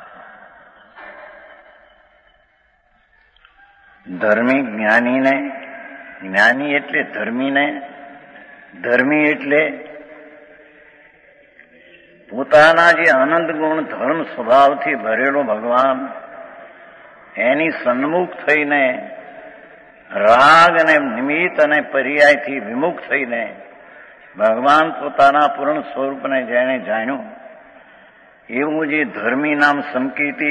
ધર્મી જ્ઞાનીને, જ્ઞાની એટલે ધર્મીને, ધર્મી એટલે પોતાના જે આનંદ ગુણ ધર્મ સ્વભાવથી ભરેલો ભગવાન, એની સન્મુખ થઈને રાગ અને નિમિત્ત અને પર્યાયથી વિમુખ થઈને ભગવાન પોતાના પૂર્ણ સ્વરૂપને જેને જાણ્યું, એવું જે ધર્મી નામ સમકીર્તિ.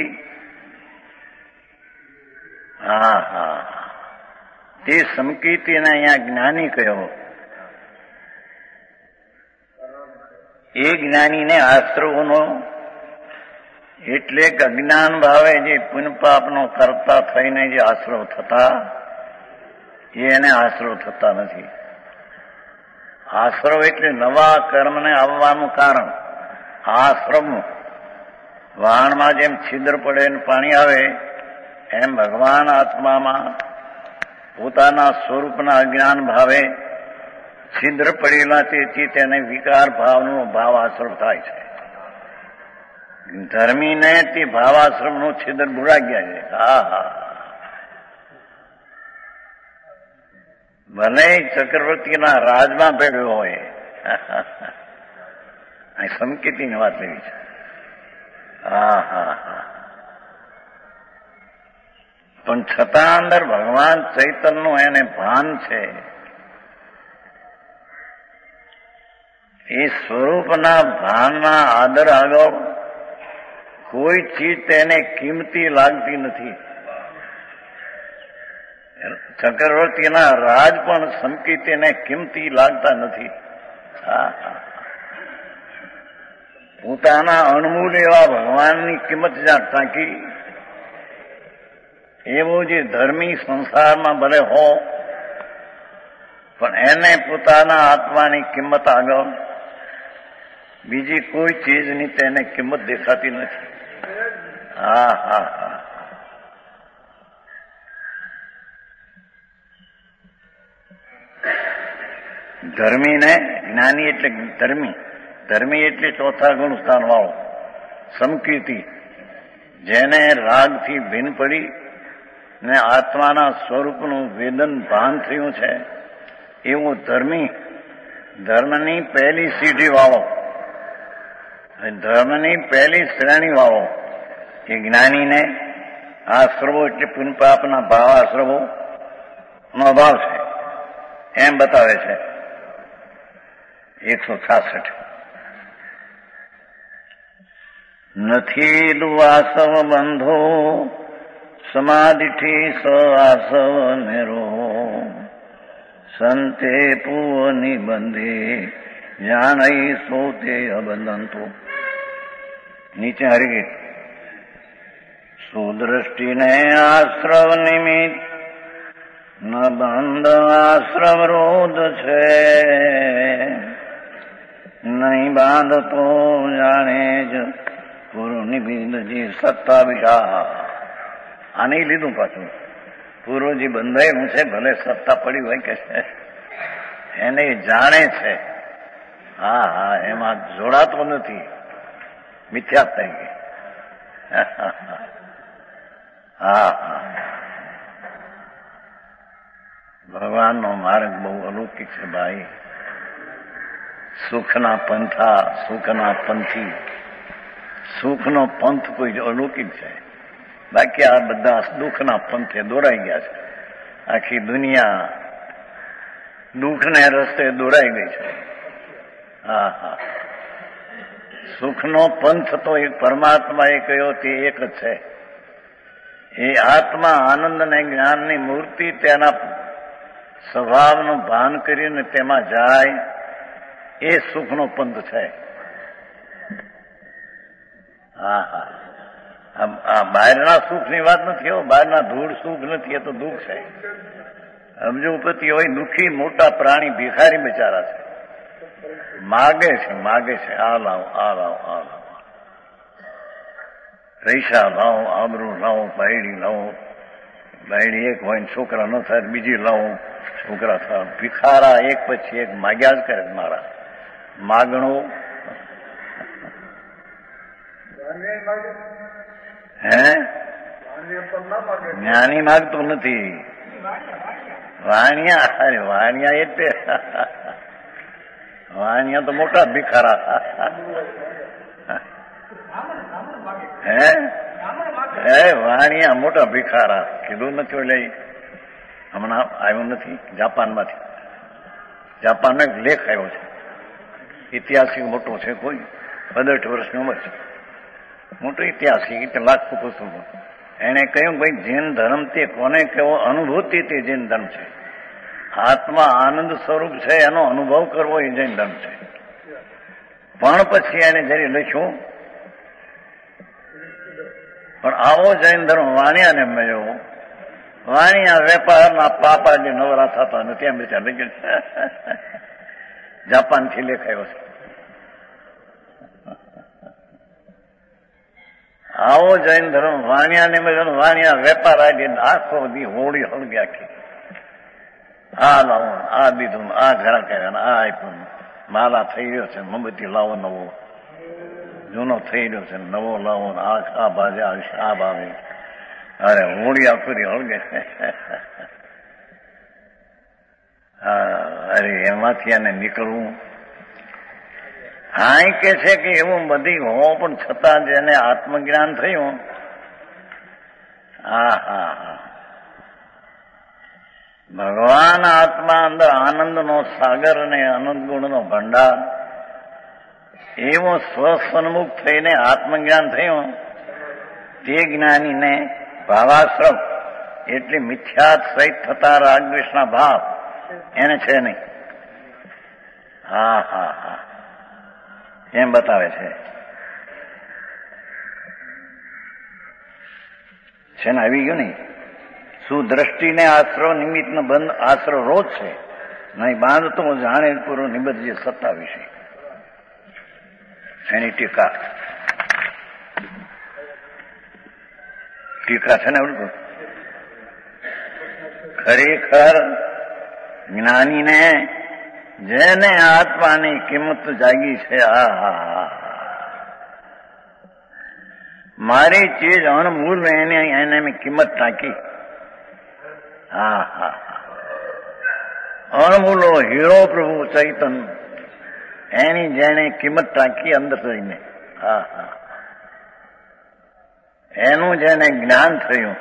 હા હા તે સમકીર્તિને અહીંયા જ્ઞાની કહ્યો. એ જ્ઞાનીને આશ્રવનો એટલે કે અજ્ઞાન ભાવે જે પુણ્યપાપનો કરતા થઈને જે આશ્રવ થતા, એને આશ્રવ થતા નથી. આશ્રવ એટલે નવા કર્મને આવવાનું કારણ. આશ્રમ વાહણમાં જેમ છિદ્ર પડે ને પાણી આવે, એમ ભગવાન આત્મામાં પોતાના સ્વરૂપના અજ્ઞાન ભાવે છિદ્ર પડેલા, તેથી તેને વિકાર ભાવનો ભાવ આશ્રવ થાય છે. ધર્મીને તે ભાવાશ્રમનું છિદ્ર બુરાઈ ગયા છે. હા હા ભલે ચક્રવર્તીના રાજમાં ભેગો હોય, અહીં સમકીર્તિની વાત લેવી છે. હા હા હા પણ છતાં અંદર ભગવાન ચૈતન્યનું એને ભાન છે. એ સ્વરૂપના ભાનના આદર આગળ કોઈ ચીજ તેને કિંમતી લાગતી નથી. ચક્રવર્તીના રાજ પણ સમકીર્તિને કિંમતી લાગતા નથી. હા હા પોતાના અણમૂલ એવા ભગવાનની કિંમત જ્યાં ટાંકી, એવો જે ધર્મી સંસારમાં ભલે હો, પણ એને પોતાના આત્માની કિંમત આગળ બીજી કોઈ ચીજની તેને કિંમત દેખાતી નથી. હા હા હા ધર્મીને જ્ઞાની એટલે ધર્મી, ધર્મી એટલે ચોથા ગુણ સ્થાન વાળો, સમકીર્તિ, જેને રાગથી ભિન્ન પડી ને આત્માના સ્વરૂપનું વેદન ભાન થયું છે, એવું ધર્મી, ધર્મની પહેલી સીઢી વાળો, ધર્મની પહેલી શ્રેણી વાળો એ જ્ઞાનીને આશ્રવો એટલે પુણ્યપાપના ભાવ આશ્રવો નો અભાવ છે એમ બતાવે છે. એકસો છાસઠ નથી દુવાસવ બંધો સમાધિથી સ આસવ નેરો સંતે પૂવની બંધે જાણઈ સોતે અબંધંતો. નીચે હરિગીત સુદ્રષ્ટિને આશ્રવ નિમિત્ત ન બંધ આશ્રવ રોધ છે, નહીં બાંધતો જાણે જ પૂર્ણ નિમિત્તજી સત્તા વિષા. આને લીધું પાછું. પૂર્વજી બંધાયેલું છે, ભલે સત્તા પડી હોય કે છે, એને જાણે છે. હા હા, એમાં જોડાતો નથી, મિથ્યા થઈ ગઈ. હા હા, ભગવાનનો માર્ગ બહુ અલૌકિક છે ભાઈ. સુખના પંથા, સુખના પંથી, સુખનો પંથ કોઈ અલૌકિક છે. બાકી આ બધા દુઃખના પંથે દોરાઈ ગયા છે. આખી દુનિયા દુઃખને રસ્તે દોરાઈ ગઈ છે. હા હા, સુખનો પંથ તો એક પરમાત્મા એ કહ્યો તે એક જ છે. એ આત્મા આનંદ અને જ્ઞાનની મૂર્તિ તેના સ્વભાવનું ભાન કરીને તેમાં જાય, એ સુખનો પંથ છે. હા હા, આ બહારના સુખની વાત નથી હો. બહારના ધૂળ સુખ નથી, એ તો દુઃખ છે. સમજુપતિ હોય દુઃખી મોટા પ્રાણી ભિખારી બિચારા છે, માગે છે માગે છે આ લાવો આ લાવો આ લાવો, પૈસા લાવો, આબરૂ લાવો, બાયડી લાવો. બાયડી એક હોય ને છોકરા ન થાય, બીજી લાવો, છોકરા થાય. ભિખારા એક પછી એક માગ્યા જ કરે. મારા માગણો હે જ્ઞાની માગતો નથી. વાણિયા, અરે વાણિયા એટલે વાણિયા તો મોટા ભિખારા. હે હે વાણિયા મોટા ભિખારા કીધું નથી. એટલે હમણાં આવ્યું નથી જાપાનમાંથી. જાપાનનો એક લેખ આવ્યો છે, ઐતિહાસિક મોટો છે, કોઈ પંદરઠ વર્ષની ઉંમર છે, મોટો ઐતિહાસિક, લાખો પુસ્તકો. એને કહ્યું ભાઈ જૈન ધર્મ તે કોને કેવો અનુભૂતિ તે જૈન ધર્મ છે. આત્મા આનંદ સ્વરૂપ છે, એનો અનુભવ કરવો એ જૈન ધર્મ છે. પણ પછી એને જરી લખ્યું, પણ આવો જૈન ધર્મ વાણિયાને મળ્યો. વાણિયા વેપારના પાપા જે નવરા થતા નથી એમ વિચાર લઈ ગયા. જાપાનથી લેખાયો છે. આવો જૈન ધર્મ વાણિયાને મળ્યો. વાણિયા વેપાર આવી આખો દી હોળી હળગી આખી. આ લાવો, આ દીધું, આ ઘણા કર્યા, આ આપ્યું. માલા થઈ રહ્યો છે, મોમબત્તી લાવો નવો, જૂનો થઈ રહ્યો છે, નવો લાવો. આ આ બાજે આવશે, આ બાજે. અરે હોળી આખું હળગે. અરે એમાંથી એને નીકળવું. હા, કે છે કે એવું બધી હો, પણ છતાં જેને આત્મજ્ઞાન થયું, હા હા હા, ભગવાન આત્મા અંદર આનંદનો સાગર અને અનંત ગુણનો ભંડાર, એવો સ્વસન્મુખ થઈને આત્મજ્ઞાન થયું, તે જ્ઞાનીને ભાવાશ્રમ એટલે મિથ્યાત સહિત થતા રાગદ્વેષના ભાવ એને છે નહીં. હા હા હા, એમ બતાવે છે. છે ને, આવી ગયું નહીં. સુદ્રષ્ટિને આશ્રવ નિમિત્તનો બંધ આશ્રવ રોજ છે, નહીં બાંધતો જાણે પૂરો નિબદ્ધ જે સત્તા વિશે. એની ટીકા ટીકા છે ને, એવું ખરેખર જ્ઞાનીને જેને આત્માની કિંમત જાગી છે, આ હા મારી ચીજ અણમૂલ એને એને મેં કિંમત નાખી. હા હા, અણમૂલો હીરો પ્રભુ ચૈતન, એની જેને કિંમત રાખી અંદર થઈને. હા હા, એનું જેને જ્ઞાન થયું,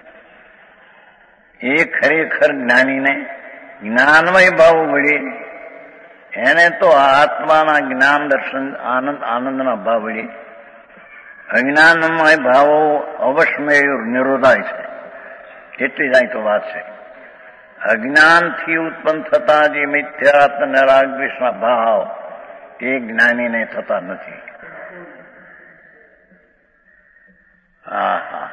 એ ખરેખર જ્ઞાનીને જ્ઞાનમય ભાવ મળી. એને તો આત્માના જ્ઞાન દર્શન આનંદ આનંદના ભાવ મળી. અજ્ઞાનમય ભાવો અવશ્ય નિરોધાય છે. એટલી જ અહીં તો વાત છે. અજ્ઞાનથી ઉત્પન્ન થતા જે મિથ્યાત્મ નિરાગદ્વેષના ભાવ, એ જ્ઞાનીને થતા નથી. હા હા,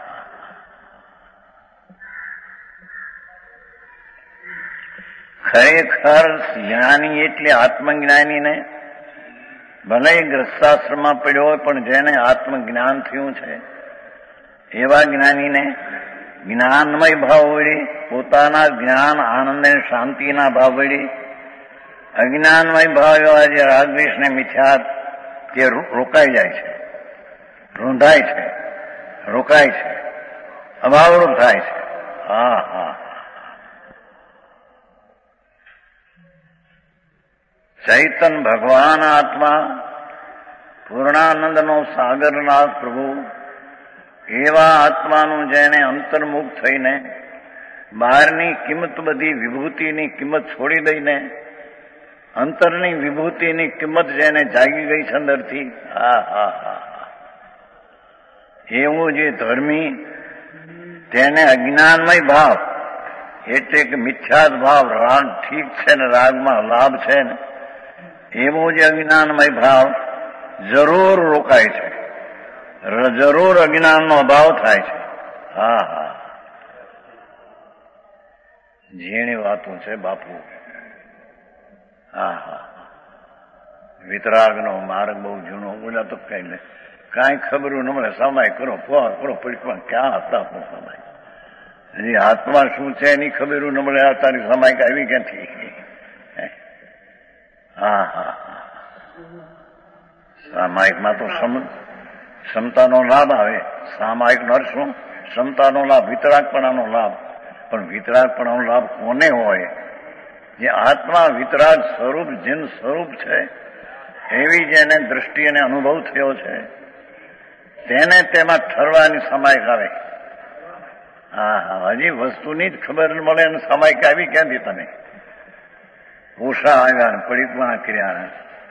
ખરેખર જ્ઞાની એટલે આત્મજ્ઞાનીને ભલે ગ્રસ્તાશ્રમમાં પડ્યો હોય પણ જેને આત્મજ્ઞાન થયું છે એવા જ્ઞાનીને જ્ઞાનમય ભાવ વળી પોતાના જ્ઞાન આનંદ અને શાંતિના ભાવ વળી અજ્ઞાનમય ભાવ એવા જે રાગદ્વેષ ને મિથ્યા તે રોકાઈ જાય છે, રૂંધાય છે, રોકાય છે, અભાવરૂપ થાય છે. હા હા ચૈતન ભગવાન આત્મા પૂર્ણાનંદનો સાગરનાથ પ્રભુ એવા આત્માનું જેને અંતર્મુખ થઈને બહારની કિંમત બધી વિભૂતિની કિંમત છોડી દઈને અંતરની વિભૂતિની કિંમત જેને જાગી ગઈ છે અંદરથી, હા હા હા એવું જે ધર્મી તેને અજ્ઞાનમય ભાવ એટલે કે મિથ્યાદ ભાવ રાગ ઠીક છે ને રાગમાં લાભ છે ને એવો જે અજ્ઞાનમય ભાવ જરૂર રોકાય છે, જરૂર અજ્ઞાનનો અભાવ થાય છે. હા હા ઝીણી વાતો છે બાપુ. હા હા વિતરાગનો માર્ગ બહુ જૂનો બોલા તો કઈ લે કાંઈ ખબર ન મળે. સમય કરો ફોર કરો પડીકમાં ક્યાં હતા આપણો સમય? હજી આત્મા શું છે એની ખબર ન મળે. આ તારી સમય આવી ક્યાંથી? હા હા સામાયિકમાં તો ક્ષમતાનો લાભ આવે. સામાયિક નો અર્થ શું? ક્ષમતાનો લાભ, વિતરાગપણાનો લાભ. પણ વિતરાગપણાનો લાભ કોને હોય? જે આત્મા વિતરાગ સ્વરૂપ જીન સ્વરૂપ છે એવી જેને દ્રષ્ટિ અને અનુભવ થયો છે તેને તેમાં ઠરવાની સમાયક આવે. હા હા હજી વસ્તુની જ ખબર મળે અને સમાયક આવી ક્યાંથી? તમે ઓછા આવ્યા ને પડીકમાં કર્યા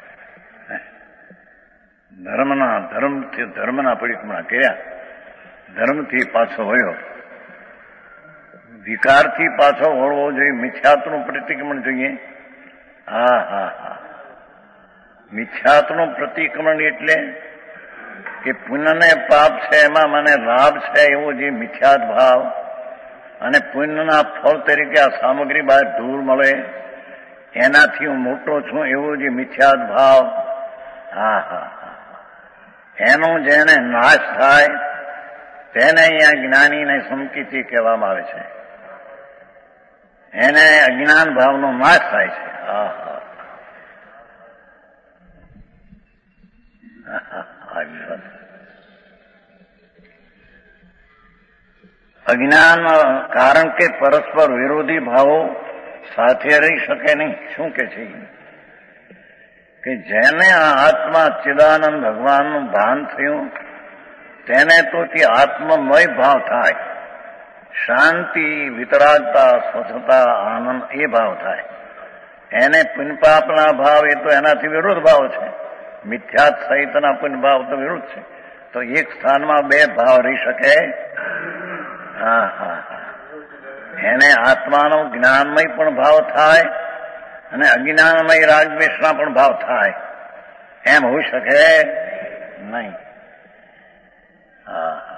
ધર્મના ધર્મથી ધર્મના પડીકમાં કર્યા, ધર્મથી પાછો વળ્યો, વિકારથી પાછો વળવો જોઈએ, મિથ્યાત્વનું પ્રતિક્રમણ જોઈએ. હા હા હા મિથ્યાત્વનું પ્રતિક્રમણ એટલે કે પુણ્ય ને પાપ છે એમાં મને લાભ છે એવો જે મિથ્યાત ભાવ અને પુણ્યના ફળ તરીકે આ સામગ્રી બહાર ધૂળ મળે એનાથી હું મોટો છું એવો જે મિથ્યાત ભાવ. હા હા એનો જેને નાશ થાય તેને અહીંયા જ્ઞાનીને સંકિતિ કહેવામાં આવે છે. એને અજ્ઞાન ભાવનો નાશ થાય છે. હા હા અજ્ઞાન કારણ કે પરસ્પર વિરોધી ભાવો સાથે રહી શકે નહીં. શું કે છે કે જેને આ આત્મા ચિદાનંદ ભગવાનનું ભાન થયું તેને તો તે આત્મમય ભાવ થાય, શાંતિ, વિતરાગતા, સ્વચ્છતા, આનંદ એ ભાવ થાય. એને પુણ્યપાપના ભાવ એ તો એનાથી વિરુદ્ધ ભાવ છે. મિથ્યાત સહિતના પુણ્ય ભાવ તો વિરુદ્ધ છે. તો એક સ્થાનમાં બે ભાવ રહી શકે? હા હા હા એને આત્માનો જ્ઞાનમય પણ ભાવ થાય અને અજ્ઞાનમય રાગદ્વેષના પણ ભાવ થાય એમ હોઈ શકે નહીં. હા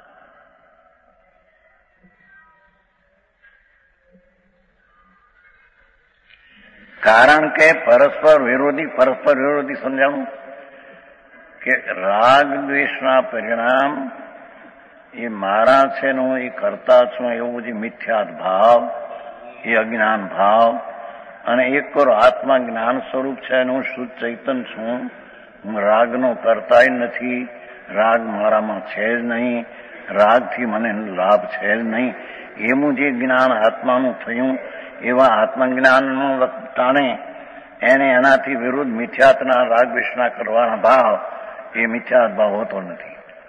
કારણ કે પરસ્પર વિરોધી પરસ્પર વિરોધી સમજાણું કે રાગ દ્વેષના પરિણામ એ મારા છે ને હું એ કરતા છું એવું જે મિથ્યાત ભાવ એ અજ્ઞાન ભાવ અને એક કરો આત્મા જ્ઞાન સ્વરૂપ છે અને હું શુદ્ધ ચૈતન છું, હું રાગનો કરતાય નથી, રાગ મારામાં છે જ નહીં, રાગથી મને લાભ છે જ નહીં એવું જે જ્ઞાન આત્માનું થયું એવા આત્મજ્ઞાનનું ટાણે એને એનાથી વિરુદ્ધ મિથ્યાતના રાગ વિષના કરવાના ભાવ એ મિથ્યાત ભાવ હોતો નથી.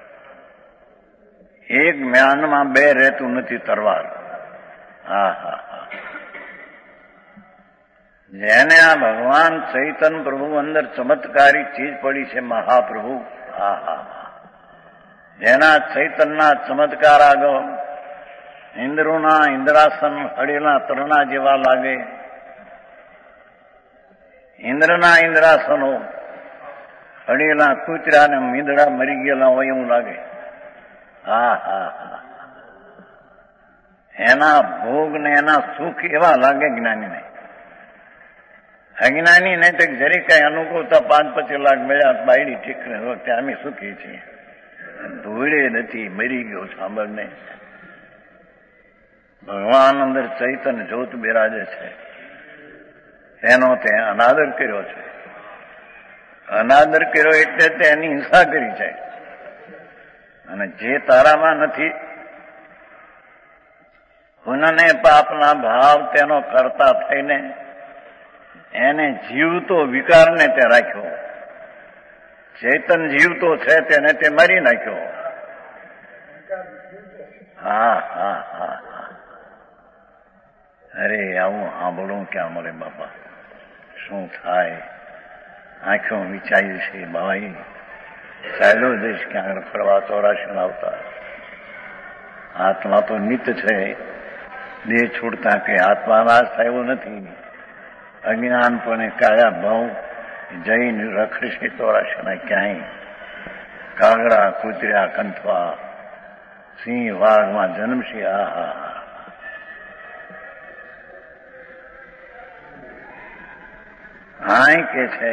એક જ્ઞાનમાં બે રહેતું નથી તરવાર. હા હા હા જેને આ ભગવાન ચૈતન પ્રભુ અંદર ચમત્કારી ચીજ પડી છે મહાપ્રભુ. હા હા હા જેના ચૈતનના ચમત્કાર આગળ ઇન્દ્રોના ઇન્દ્રાસન હળેલા તરણા જેવા લાગે. ઇન્દ્રના ઇન્દ્રાસનો હળેલા કૂતરા ને મીંદડા મરી ગયેલા હોય એવું લાગે. હા હા હા એના ભોગ ને એના સુખ એવા લાગે જ્ઞાનીને. અજ્ઞાની ને તો જરી કઈ અનુકૂળતા પાંચ પચીસ લાખ મળ્યા બાયડી ઠીક ને વખતે અમે સુખી છીએ. ધૂળે નથી, મરી ગયો સાંભળને. ભગવાન અંદર ચૈતન્ય જ્યોત બિરાજે છે, એનો તે અનાદર કર્યો છે. અનાદર કર્યો એટલે તે એની હિંસા કરી છે. અને જે તારામાં નથી, પુનઃને પાપના ભાવ તેનો કરતા થઈને એને જીવતો વિકારને તે રાખ્યો. ચેતન જીવતો છે તેને તે મારી નાખ્યો. હા હા હા હા અરે આવું સાંભળવું ક્યાં મળે બાપા. શું થાય? આંખો વિચારી છે ભાઈ. ચાલ્યો જઈશ ક્યાં ફરવા ચોરાશી આવતા. આત્મા તો નિત્ય છે, દેહ છૂટતા કે આત્મા નાશ થયો નથી. અજ્ઞાનપણે કાયા ભાવ જઈને રખડશે ચોરાશીના ક્યાંય. કાગડા કૂતર્યા કંઠવા, સિંહ વાઘમાં જન્મશે. આહા હા કે છે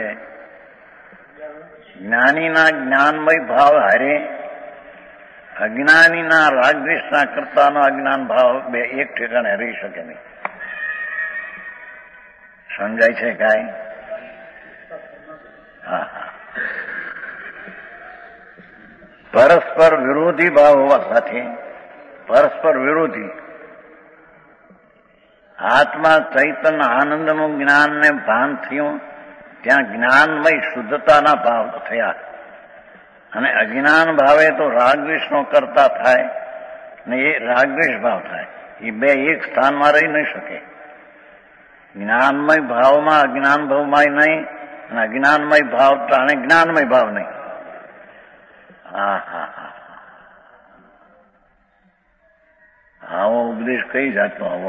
જ્ઞાનીના જ્ઞાનમય ભાવ હારે અજ્ઞાનીના રાગદ્વેષના કરતાનો અજ્ઞાન ભાવ બે એક ઠેકાણે રહી શકે નહીં. સમજાય છે કાંઈ? હા હા પરસ્પર વિરોધી ભાવ હોવા સાથે પરસ્પર વિરોધી આત્મા ચૈતન આનંદનું જ્ઞાનને ભાન થયું, ત્યાં જ્ઞાનમય શુદ્ધતાના ભાવ થયા. અને અજ્ઞાન ભાવે તો રાગદ્વેષનો કરતા થાય ને એ રાગદ્વેષ ભાવ થાય. એ બે એક સ્થાનમાં રહી નહીં શકે. જ્ઞાનમય ભાવમાં અજ્ઞાન ભાવમાં નહીં, અને અજ્ઞાનમય ભાવ ટાણે જ્ઞાનમય ભાવ નહીં. હા હા હા આવો ઉપદેશ કઈ જાતનો આવો?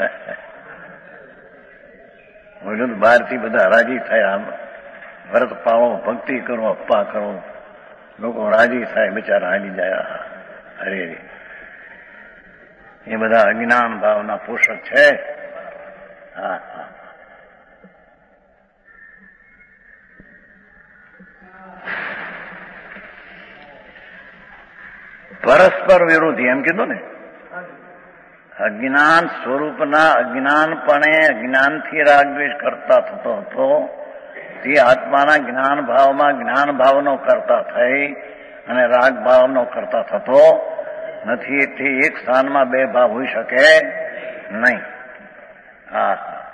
બોલું બહારથી બધા રાજી થયા, વ્રત પાવો, ભક્તિ કરો, અપ્પા કરો, લોકો રાજી થાય, બિચારા હાલી જાય. અરે એ બધા અજ્ઞાન ભાવના પોષક છે. હા હા પરસ્પર વિરોધી એમ કીધું ને. અજ્ઞાન સ્વરૂપના અજ્ઞાનપણે અજ્ઞાનથી રાગદ્વેષ કરતા થતો હતો, તે આત્માના જ્ઞાન ભાવમાં જ્ઞાન ભાવનો કરતા થઈ અને રાગ ભાવનો કરતા થતો નથી. એથી એક સ્થાનમાં બે ભાવ હોઈ શકે નહીં. હા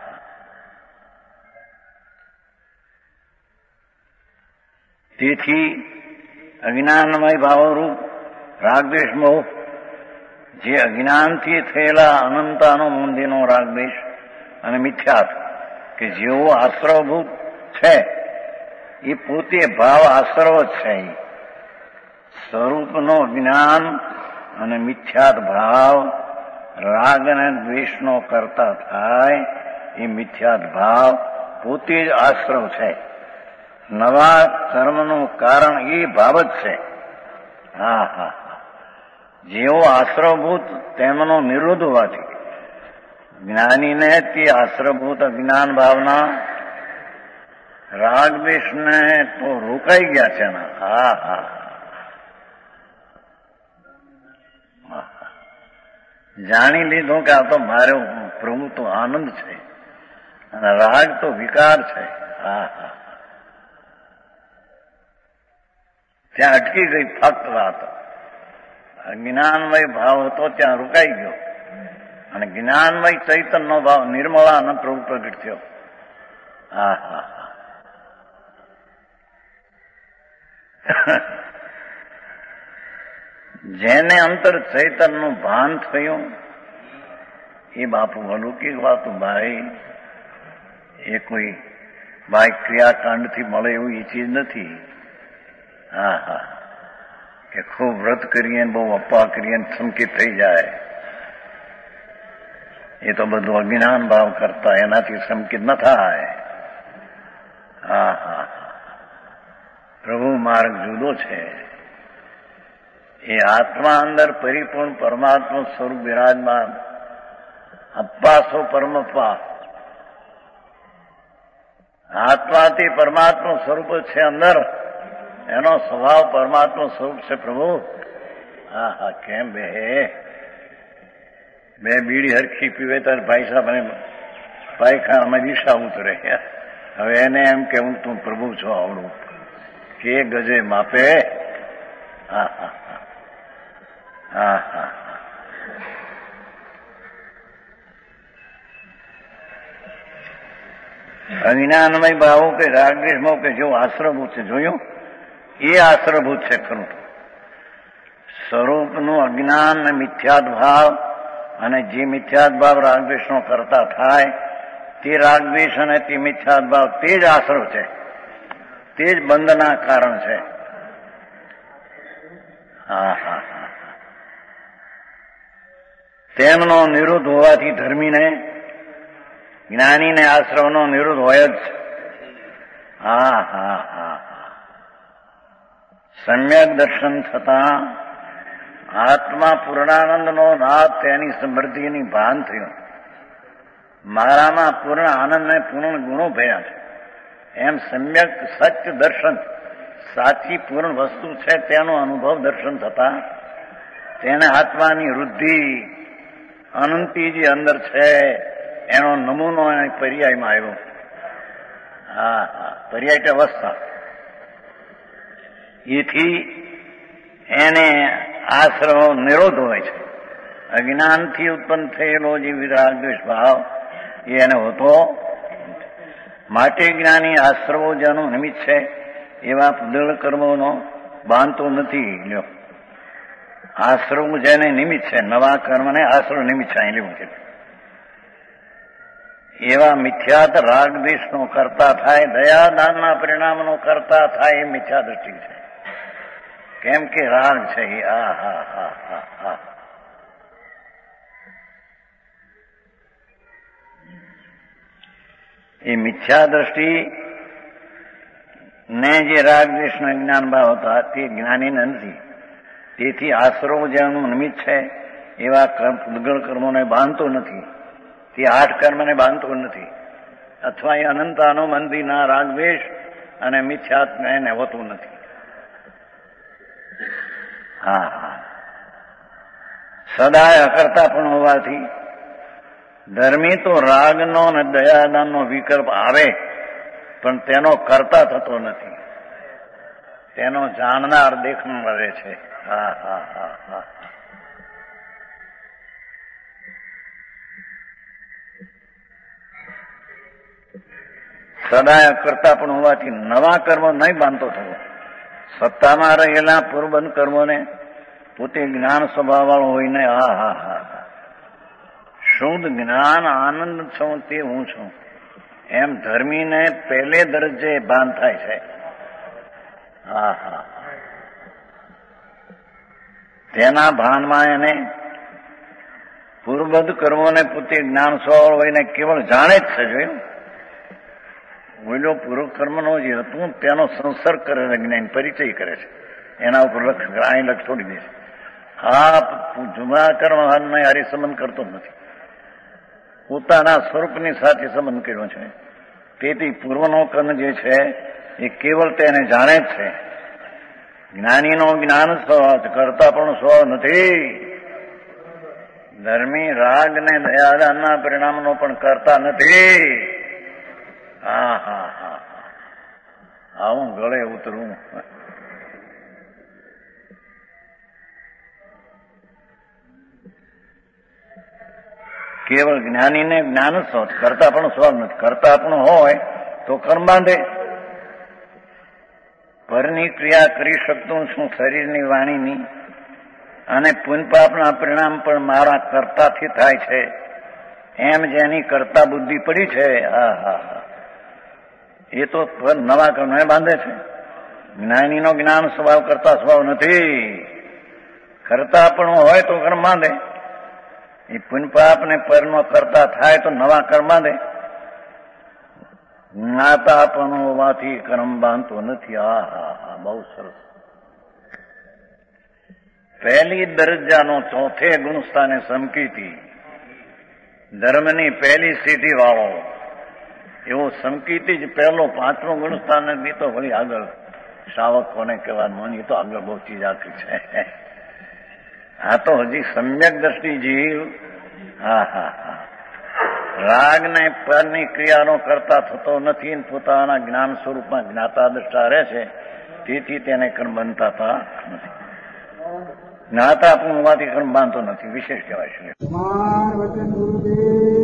તેથી અજ્ઞાનમય ભાવરૂપ રાગદ્વેષ મોહ, જે અજ્ઞાનથી થયેલા અનંતાનો મૂંધીનો રાગદ્વેષ અને મિથ્યાત્વ કે જેવો આશ્રવભૂત છે એ પોતે ભાવ આશ્રવ જ છે. સ્વરૂપનો જ્ઞાન અને મિથ્યાત ભાવ રાગ અને દ્વેષનો કરતા થાય એ મિથ્યાત ભાવ પોતે જ આશ્રવ છે. નવા કર્મનું કારણ એ ભાવ જ છે. હા હા જેવો આશ્રવભૂત તેમનો નિરોધ હોવાથી જ્ઞાનીને તે આશ્રવભૂત અજ્ઞાન ભાવના રાગદ્વેષને તો રોકાઈ ગયા છે. હા હા જાણી લીધું કે આ તો મારો પ્રભુ તો આનંદ છે અને રાગ તો વિકાર છે. હા હા ત્યાં અટકી ગઈ ફક્ત વાત. જ્ઞાનમય ભાવ હતો ત્યાં રોકાઈ ગયો અને જ્ઞાનમય ચૈતનનો ભાવ નિર્મળાનો પ્રભુ પ્રગટ થયો. હા હા જેને અંતર ચૈતનનું ભાન થયું એ બાપુ અલૌકિક વાતો ભાઈ. એ કોઈ બાય ક્રિયાકાંડથી મળે એવું એ ચીજ નથી. હા હા કે ખૂબ વ્રત કરીએ બહુ અપ્પા કરીએ સંકિત થઈ જાય, એ તો બધું અજ્ઞાન ભાવ કરતા એનાથી સંકિત ન થાય. હા હા પ્રભુ માર્ગ જુદો છે. એ આત્મા અંદર પરિપૂર્ણ પરમાત્મા સ્વરૂપ વિરાજમાન. અપ્પા સો પરમપ્પા. આત્માથી પરમાત્મા સ્વરૂપ છે અંદર, એનો સ્વભાવ પરમાત્મા સ્વરૂપ છે પ્રભુ. હા હા કેમ બે બે બીડી હરખી પીવે ત્યારે ભાઈ સાહેબ અને પાયખાનામાં દિશા ઉતરે. હવે એને એમ કે હું તું પ્રભુ છો આવડું કે ગજે માપે. હા હા હા હા અજ્ઞાનમય ભાવો કે રાગદ્વેષમાં કે જેવું આશ્રયભૂત છે જોયું એ આશ્રયભૂત છે ખરું. સ્વરૂપનું અજ્ઞાન ને મિથ્યાત ભાવ અને જે મિથ્યાત ભાવ રાગદ્વેષનો કરતા થાય તે રાગદ્વેષ અને તે મિથ્યાત ભાવ તે જ આશ્રય છે, તે જ બંધના કારણ છે. હા હા હા તેમનો નિરોધ હોવાથી ધર્મીને જ્ઞાનીને આશ્રવનો નિરોધ હોય જ. હા હા હા હા સમ્યક દર્શન થતા આત્મા પૂર્ણાનંદનો નાદ તેની સમૃદ્ધિની ભાન થયું. મારામાં પૂર્ણ આનંદ ને પૂર્ણ ગુણો ભર્યા છે એમ સમ્યક સત્ય દર્શન સાચી પૂર્ણ વસ્તુ છે તેનો અનુભવ દર્શન થતા તેને આત્માની વૃદ્ધિ અનંતી જે અંદર છે એનો નમૂનો પર્યાયમાં આવ્યો. હા હા પર્યાય કે અવસ્થા એથી એને આશ્રવો નિરોધ હોય છે. અજ્ઞાનથી ઉત્પન્ન થયેલો જે વિરાગ દ્વેષ ભાવ એ એને હોતો માટે જ્ઞાની આશ્રવો જેનું નિમિત્ત છે એવા પુદળ કર્મોનો બાંધતો નથી. લ્યો આશ્રવ જેને નિમિત્ત છે નવા કર્મને આશ્રવ નિમિત્ત છે અહીં લેવું છે એવા મિથ્યાત રાગ દ્વેષનો કરતા થાય દયા દાનના પરિણામનો કરતા થાય એ મિથ્યા દ્રષ્ટિ છે. કેમ કે રાગ છે એ. આ હા હા હા હા એ મિથ્યા દ્રષ્ટિ ને જે રાગ દ્વેષના જ્ઞાન ભાવ હતા તે જ્ઞાનીને નથી. તેથી આશ્રવ જેનું નિમિત્ત છે એવા કર્મ પૂદગળ કર્મોને બાંધતો નથી, તે આઠ કર્મને બાંધતો નથી, અથવા એ અનંત અનુબંધીના રાગ દ્વેષ અને મિથ્યાત્મ એને હોતું નથી. હા હા સદાય અકર્તા પણ હોવાથી ધર્મી તો રાગનો અને દયાદાનનો વિકલ્પ આવે પણ તેનો કરતા થતો નથી, તેનો જાણનાર દેખનાર રહે છે. હા હા હા હા સદાય કરતા પણ હોવાથી નવા કર્મો નહીં બાંધતો થવો. સત્તામાં રહેલા પૂર્વબંધ કર્મોને પોતે જ્ઞાન સ્વભાવ વાળો હોઈને હા હા હા શુદ્ધ જ્ઞાન આનંદ છું તે હું છું એમ ધર્મીને પહેલે દરજ્જે ભાન થાય છે. હા હા તેના ભાનમાં એને પૂર્વબદ્ધ કર્મોને પોતે જ્ઞાન સ્વભાવ હોઈને કેવળ જાણે જ છે. જોયું ઓઈલો પૂર્વ કર્મનો જે હતું તેનો સંસર્ગ કરે છે, જ્ઞાન પરિચય કરે છે, એના ઉપર લક્ષ અહીં લક્ષ છોડી દે છે. આ જૂના કર્મ હારી સંબંધ કરતો નથી, પોતાના સ્વરૂપની સાથે સંબંધ કર્યો છે. તેથી પૂર્વનો કર્મ જે છે એ કેવળ તેને જાણે જ છે. જ્ઞાનીનો જ્ઞાન સ્વભાવ કરતા પણ સ્વભાવ નથી. ધર્મી રાગ ને દયાદાનના પરિણામનો પણ કરતા નથી. હા હા હા આવું ગળે ઉતરવું. કેવળ જ્ઞાનીને જ્ઞાન જ સ્વ કરતા પણ સ્વભાવ નથી. કરતા પણ હોય તો કર્મ બાંધે. પરની ક્રિયા કરી શકતું છું શરીરની વાણીની અને પુણ્યપાપના પરિણામ પણ મારા કર્તાથી થાય છે એમ જેની કરતા બુદ્ધિ પડી છે હા હા હા એ તો નવા કર્મને બાંધે છે. જ્ઞાનીનો જ્ઞાન સ્વભાવ કરતા સ્વભાવ નથી. કરતા પણ હોય તો કર્મ બાંધે. એ પુણ્યપાપ ને પરનો કરતા થાય તો નવા કર્મ બાંધે. જ્ઞાતા પણ હોવાથી કર્મ બાંધતો નથી. હા હા હા બહુ સરસ. પહેલી દરજ્જાનો ચોથે ગુણસ્થાને સમકીતી ધર્મની પહેલી સીધી વાળો એવો સંકેત જ પહેલો પાંચમો ગુણસ્થાન બી તો વળી આગળ શ્રાવક કોને કહેવાનું એ તો આગળ બહુ ચીજ આખી છે. આ તો હજી સમ્યક દ્રષ્ટિ જીવ હા હા હા રાગ ને પરની ક્રિયાનો કરતા થતો નથી, પોતાના જ્ઞાન સ્વરૂપમાં જ્ઞાતા દ્રષ્ટા રહે છે, તેથી તેને કર્મ બનતા નથી. જ્ઞાતા પણ હોવાથી કર્મ બાંધતો નથી, વિશેષ કહેવાય છે.